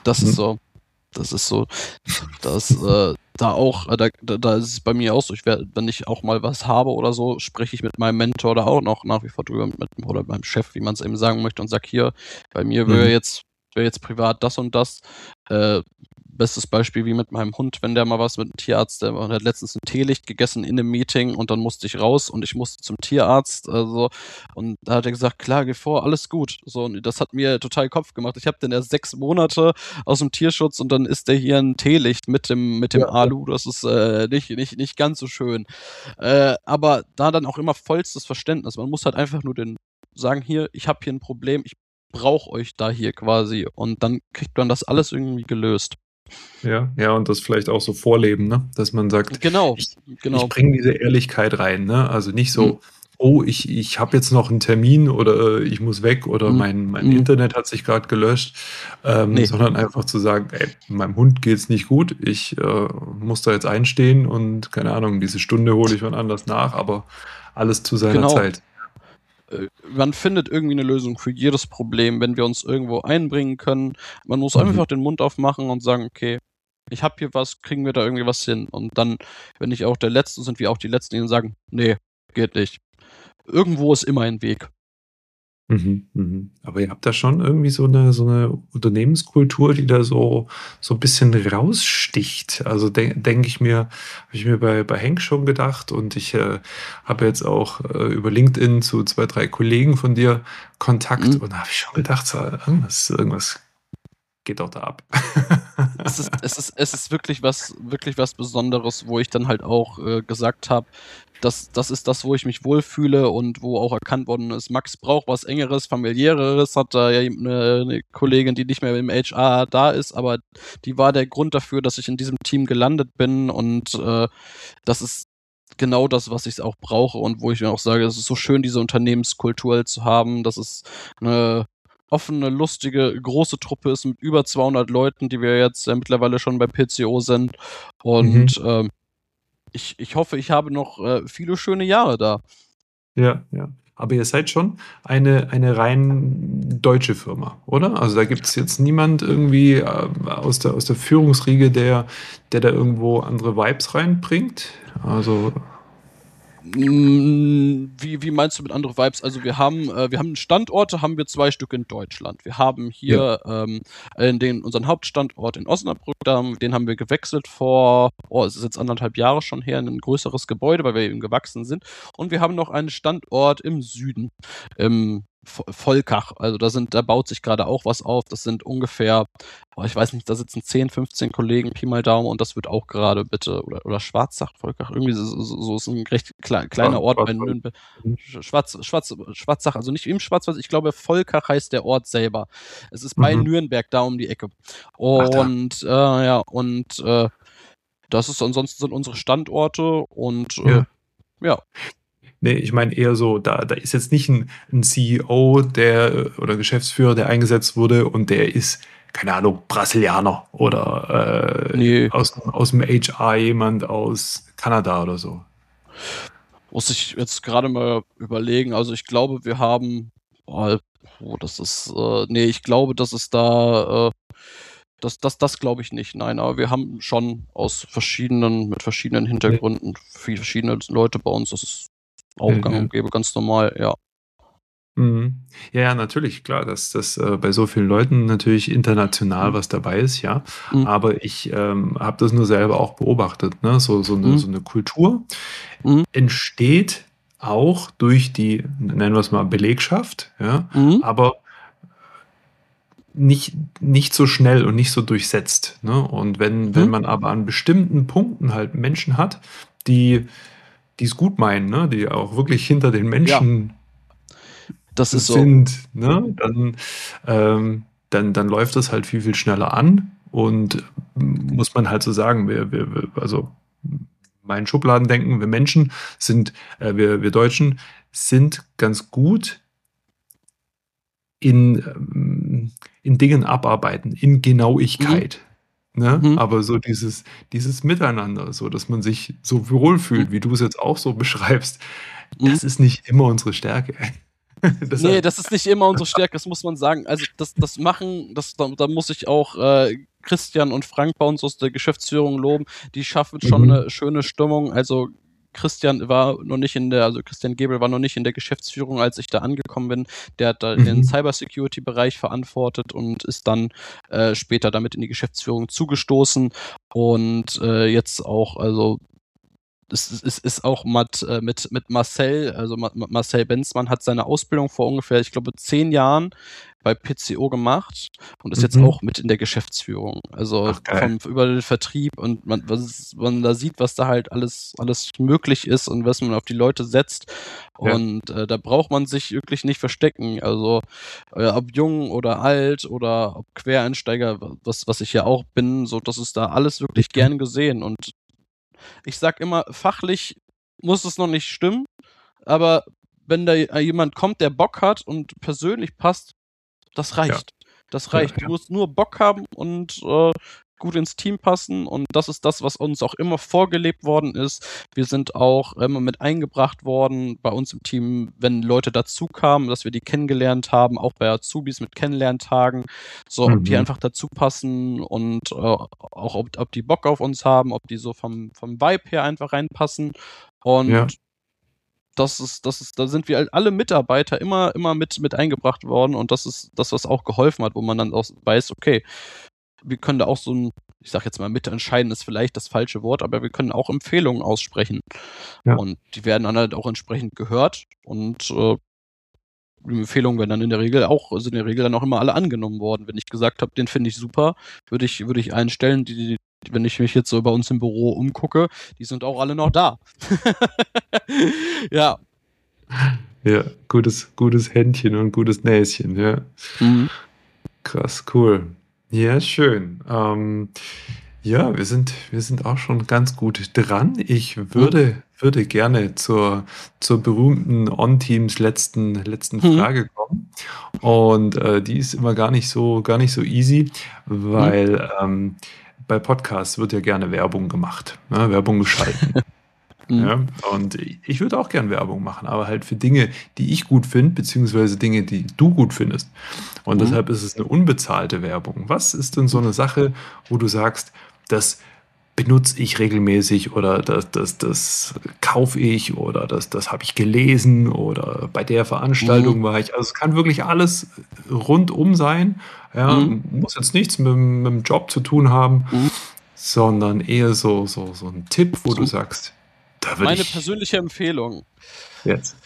Das ist Mhm. so. Das ist so, dass äh, da auch, äh, da, da da ist es bei mir auch so, ich werde, wenn ich auch mal was habe oder so, spreche ich mit meinem Mentor da auch noch nach wie vor drüber, mit, oder meinem Chef, wie man es eben sagen möchte, und sag hier, bei mir wäre Mhm. jetzt, wäre jetzt privat das und das. Äh, Bestes Beispiel wie mit meinem Hund, wenn der mal was mit dem Tierarzt, der hat letztens ein Teelicht gegessen in einem Meeting und dann musste ich raus und ich musste zum Tierarzt. Also, und da hat er gesagt, klar, geh vor, alles gut. So, und das hat mir total Kopf gemacht. Ich habe den erst sechs Monate aus dem Tierschutz und dann ist der hier ein Teelicht mit dem, mit dem Ja, ja. Alu. Das ist äh, nicht, nicht, nicht ganz so schön. Äh, aber da dann auch immer vollstes Verständnis. Man muss halt einfach nur den sagen, hier, ich habe hier ein Problem, ich brauche euch da hier quasi. Und dann kriegt man das alles irgendwie gelöst. Ja, ja, und das vielleicht auch so vorleben, ne? Dass man sagt, Genau, ich, ich genau. bringe diese Ehrlichkeit rein, ne? Also nicht Mhm, so, oh, ich, ich habe jetzt noch einen Termin oder äh, ich muss weg oder mhm, mein, mein mhm. Internet hat sich gerade gelöscht, ähm, Nee, sondern einfach zu sagen, ey, meinem Hund geht's nicht gut, ich äh, muss da jetzt einstehen und keine Ahnung, diese Stunde hole ich wann anders nach, aber alles zu seiner genau. Zeit. Äh, man findet irgendwie eine Lösung für jedes Problem, wenn wir uns irgendwo einbringen können. Man muss Mhm. einfach den Mund aufmachen und sagen: „Okay, ich habe hier was, kriegen wir da irgendwie was hin?“ Und dann, wenn nicht auch der Letzte sind wir auch die Letzten, die dann sagen: „Ne, geht nicht.“ Irgendwo ist immer ein Weg. Mhm, mhm. Aber ihr habt da schon irgendwie so eine so eine Unternehmenskultur, die da so so ein bisschen raussticht. Also, de denke ich mir habe ich mir bei bei Henk schon gedacht und ich, äh, habe jetzt auch, äh, über LinkedIn zu zwei drei Kollegen von dir Kontakt Mhm. und da habe ich schon gedacht, so, irgendwas irgendwas geht doch da ab. Es ist es ist es ist wirklich was wirklich was Besonderes, wo ich dann halt auch, äh, gesagt habe, das das ist das, wo ich mich wohlfühle und wo auch erkannt worden ist, Max braucht was Engeres, Familiäreres, hat da ja 'ne 'ne Kollegin, die nicht mehr im H R da ist, aber die war der Grund dafür, dass ich in diesem Team gelandet bin und, äh, das ist genau das, was ich auch brauche und wo ich mir auch sage, es ist so schön, diese Unternehmenskultur zu haben, dass es 'ne offene, lustige, große Truppe ist mit über zweihundert Leuten, die wir jetzt, äh, mittlerweile schon bei P C O sind. Mhm. Und, ähm, ich ich hoffe, ich habe noch, äh, viele schöne Jahre da. Ja, ja. Aber ihr seid schon eine eine rein deutsche Firma, oder? Also, da gibt's jetzt niemand irgendwie, ähm, aus der aus der Führungsriege, der der da irgendwo andere Vibes reinbringt? Also Hm, wie wie meinst du mit andere Vibes? Also, wir haben äh, wir haben Standorte haben wir zwei Stück in Deutschland. Wir haben ja. hier, ähm, in den unseren Hauptstandort in Osnabrück, da haben den haben wir gewechselt vor oh, es ist jetzt anderthalb Jahre schon her, in 'nen größeres Gebäude, weil wir eben gewachsen sind. Und wir haben noch einen Standort im Süden, im Vo Volkach. Also, da sind da baut sich grade auch was auf. Das sind ungefähr, oh, ich weiß nicht, da sitzen zehn, fünfzehn Kollegen, Pi mal Daumen, und das wird auch grade bitte oder oder Schwarzach, Volkach, irgendwie so so so ist 'n recht klei kleiner Schwa Ort bei Schwarzwald. Nürnberg. Mhm. Sch Schwarz Schwarz Schwarzach, also nicht im Schwarzwald, ich glaube, Volkach heißt der Ort selber. Es ist bei Mhm. Nürnberg da um die Ecke. Ach da. Und, äh, ja, und, äh, das ist ansonsten sind unsere Standorte und, äh, Ja. ja. Ne, ich meine eher so, da da ist jetzt nicht 'n 'n C E O, der oder Geschäftsführer, der eingesetzt wurde und der ist, keine Ahnung, Brasilianer oder, äh, Ne, aus aus'm H R jemand aus Kanada oder so. muss ich jetzt grade mal überlegen. Also, ich glaube, wir haben boah, oh, das ist, äh ne, ich glaube, das ist da, äh das das das glaube ich nicht, nein, aber wir haben schon aus verschiedenen mit verschiedenen Ja, Hintergründen viel verschiedene Leute bei uns. Das ist ja, auch gang ja. und gäbe, ganz normal, ja. Mhm. Ja, ja, natürlich, klar, dass dass, äh, bei so vielen Leuten natürlich international Mhm, was dabei ist, ja. mhm, Aber ich, ähm, habe das nur selber auch beobachtet, ne? So so 'ne mhm, so 'ne Kultur mhm, entsteht auch durch die, nennen wir's mal, Belegschaft, ja, mhm, aber nicht nicht so schnell und nicht so durchsetzt, ne? Und wenn wenn mhm, man aber an bestimmten Punkten halt Menschen hat, die die's gut meinen, ne, die auch wirklich hinter den ja, Menschen das ist so. sind, ne, dann, ähm, dann dann läuft das halt viel, viel schneller an und muss man halt so sagen, wir wir wir also, mein Schubladendenken, wir Menschen sind äh, wir wir Deutschen sind ganz gut in, ähm in Dingen abarbeiten, in Mhm, Genauigkeit, ne? mhm, Aber so dieses dieses Miteinander, so dass man sich so wohl mhm, fühlt, wie du's jetzt auch so beschreibst, mhm. das ist nicht immer unsere Stärke. Nee, das ist nicht immer unsere Stärke, das muss man sagen. Also das, das machen, das, da, da muss ich auch äh, Christian und Frank bei uns aus der Geschäftsführung loben. Die schaffen schon Mhm. eine schöne Stimmung. Also Christian war noch nicht in der, also Christian Gebel war noch nicht in der Geschäftsführung, als ich da angekommen bin. Der hat da den Mhm. Cybersecurity-Bereich verantwortet und ist dann äh, später damit in die Geschäftsführung zugestoßen und äh, jetzt auch, also es ist, ist, ist auch mit, äh, mit, mit Marcel, also Ma Marcel Benzmann hat seine Ausbildung vor ungefähr, ich glaube, zehn Jahren bei P C O gemacht und ist jetzt Mhm. auch mit in der Geschäftsführung. Also Ach, geil. vom über den Vertrieb und man, was man da sieht, was da halt alles, alles möglich ist und was man auf die Leute setzt. Ja. Und äh, da braucht man sich wirklich nicht verstecken. Also äh, ob jung oder alt oder ob Quereinsteiger, was, was ich ja auch bin, so das ist da alles wirklich Mhm. gern gesehen. Und ich sag immer, fachlich muss es noch nicht stimmen, aber wenn da jemand kommt, der Bock hat und persönlich passt, das Ja. reicht. Das Ja, reicht. Du ja. musst nur Bock haben und äh, gut ins Team passen und das ist das, was uns auch immer vorgelebt worden ist. Wir sind auch immer mit eingebracht worden bei uns im Team, wenn Leute dazu kamen, dass wir die kennengelernt haben, auch bei Azubis mit Kennenlerntagen, so ob die Mhm. einfach dazu passen und äh, auch ob, ob die Bock auf uns haben, ob die so vom, vom Vibe her einfach reinpassen Ja. und das ist, das ist, da sind wir halt alle Mitarbeiter immer, immer mit, mit eingebracht worden und das ist das, was auch geholfen hat, wo man dann auch weiß, okay, wir können da auch so ein, ich sag jetzt mal, mitentscheiden ist vielleicht das falsche Wort, aber wir können auch Empfehlungen aussprechen. Ja. Und die werden dann halt auch entsprechend gehört und äh, die Empfehlungen werden dann in der Regel auch, sind in der Regel dann auch immer alle angenommen worden. Wenn ich gesagt habe, den finde ich super, würde ich, würde ich einstellen, die, die, wenn ich mich jetzt so bei uns im Büro umgucke, die sind auch alle noch da. Ja. Ja, gutes, gutes Händchen und gutes Näschen, ja. Mhm. Krass, cool. Ja, schön. Ähm, ja, wir sind, wir sind auch schon ganz gut dran. Ich Mhm. würde, würde gerne zur, zur berühmten On-Teams letzten, letzten Mhm. Frage kommen. Und äh, die ist immer gar nicht so, gar nicht so easy, Mhm. weil ähm, bei Podcasts wird ja gerne Werbung gemacht, ne? Werbung geschalten. Mhm. Ja, und ich würde auch gern Werbung machen, aber halt für Dinge, die ich gut finde, beziehungsweise Dinge, die du gut findest. Und Mhm. deshalb ist es eine unbezahlte Werbung. Was ist denn so eine Sache, wo du sagst, das benutze ich regelmäßig oder das, das, das kaufe ich oder das, das habe ich gelesen oder bei der Mhm. Veranstaltung war ich. Also es kann wirklich alles rundum sein. Ja, Mhm. muss jetzt nichts mit, mit dem Job zu tun haben, Mhm. sondern eher so, so, so ein Tipp, wo du So, sagst, da würde meine ich persönliche Empfehlung. jetzt.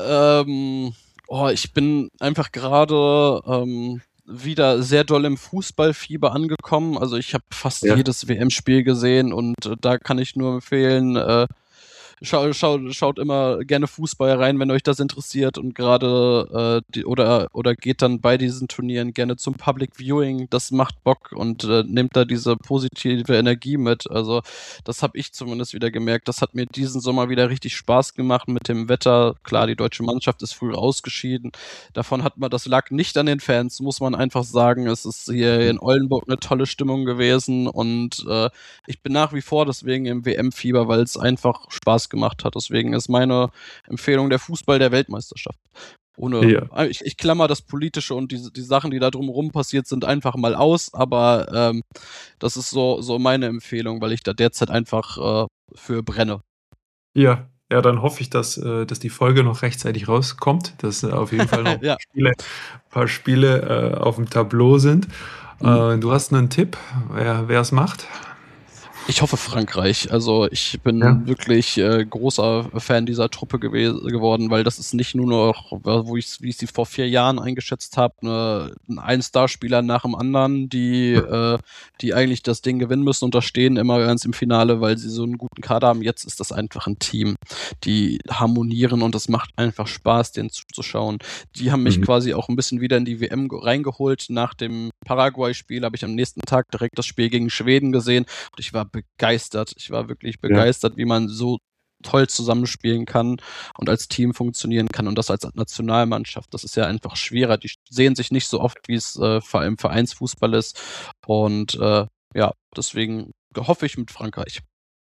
Ähm, oh, ich bin einfach gerade ähm, wieder sehr doll im Fußballfieber angekommen. Also ich habe fast Ja. jedes W M-Spiel gesehen und äh, da kann ich nur empfehlen, äh, Schau, schau, schaut immer gerne Fußball rein, wenn euch das interessiert und gerade äh, die, oder oder geht dann bei diesen Turnieren gerne zum Public Viewing. Das macht Bock und äh, nehmt da diese positive Energie mit. Also das habe ich zumindest wieder gemerkt. Das hat mir diesen Sommer wieder richtig Spaß gemacht mit dem Wetter. Klar, die deutsche Mannschaft ist früh ausgeschieden. Davon hat man, das lag nicht an den Fans, muss man einfach sagen. Es ist hier in Oldenburg eine tolle Stimmung gewesen und äh, ich bin nach wie vor deswegen im W M-Fieber, weil es einfach Spaß gemacht hat. Deswegen ist meine Empfehlung der Fußball der Weltmeisterschaft. Ohne, Ja. ich, ich klammer das Politische und die, die Sachen, die da drumherum passiert sind, einfach mal aus, aber ähm, das ist so, so meine Empfehlung, weil ich da derzeit einfach äh, für brenne. Ja. Ja, dann hoffe ich, dass, äh, dass die Folge noch rechtzeitig rauskommt, dass äh, auf jeden Fall noch ein Ja. paar Spiele, paar Spiele äh, auf dem Tableau sind. Mhm. Äh, du hast einen Tipp, wer wer es macht? Ich hoffe Frankreich. Also ich Ja. bin wirklich äh, großer Fan dieser Truppe gew geworden, weil das ist nicht nur noch, wo ich, wie ich sie vor vier Jahren eingeschätzt habe, ne, ein Ein-Star-Spieler nach dem anderen, die, äh, die eigentlich das Ding gewinnen müssen und da stehen immer ganz im Finale, weil sie so einen guten Kader haben. Jetzt ist das einfach ein Team, die harmonieren und es macht einfach Spaß, denen zuzuschauen. Die haben mich Mhm. quasi auch ein bisschen wieder in die W M reingeholt. Nach dem Paraguay-Spiel habe ich am nächsten Tag direkt das Spiel gegen Schweden gesehen. Und ich war begeistert. Ich war wirklich Ja. begeistert, wie man so toll zusammenspielen kann und als Team funktionieren kann und das als Nationalmannschaft. Das ist ja einfach schwerer. Die sehen sich nicht so oft, wie es äh, im Vereinsfußball ist. Und äh, ja, deswegen hoffe ich mit Frankreich.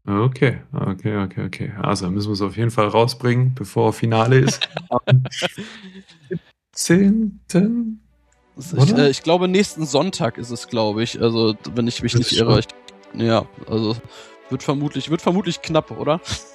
Okay, okay, okay, okay. Also müssen wir es auf jeden Fall rausbringen, bevor Finale ist. Am siebzehnten Ich, äh, ich glaube, nächsten Sonntag ist es, glaube ich. Also, wenn ich mich nicht irre. Ich, ja, also wird vermutlich, wird vermutlich knapp, oder?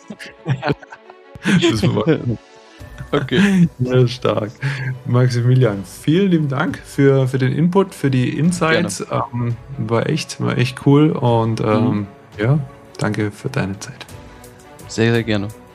Das war okay. Ja, stark. Maximilian, vielen lieben Dank für, für den Input, für die Insights. Ähm, war echt, war echt cool und ähm, mhm. ja, danke für deine Zeit. Sehr, sehr gerne.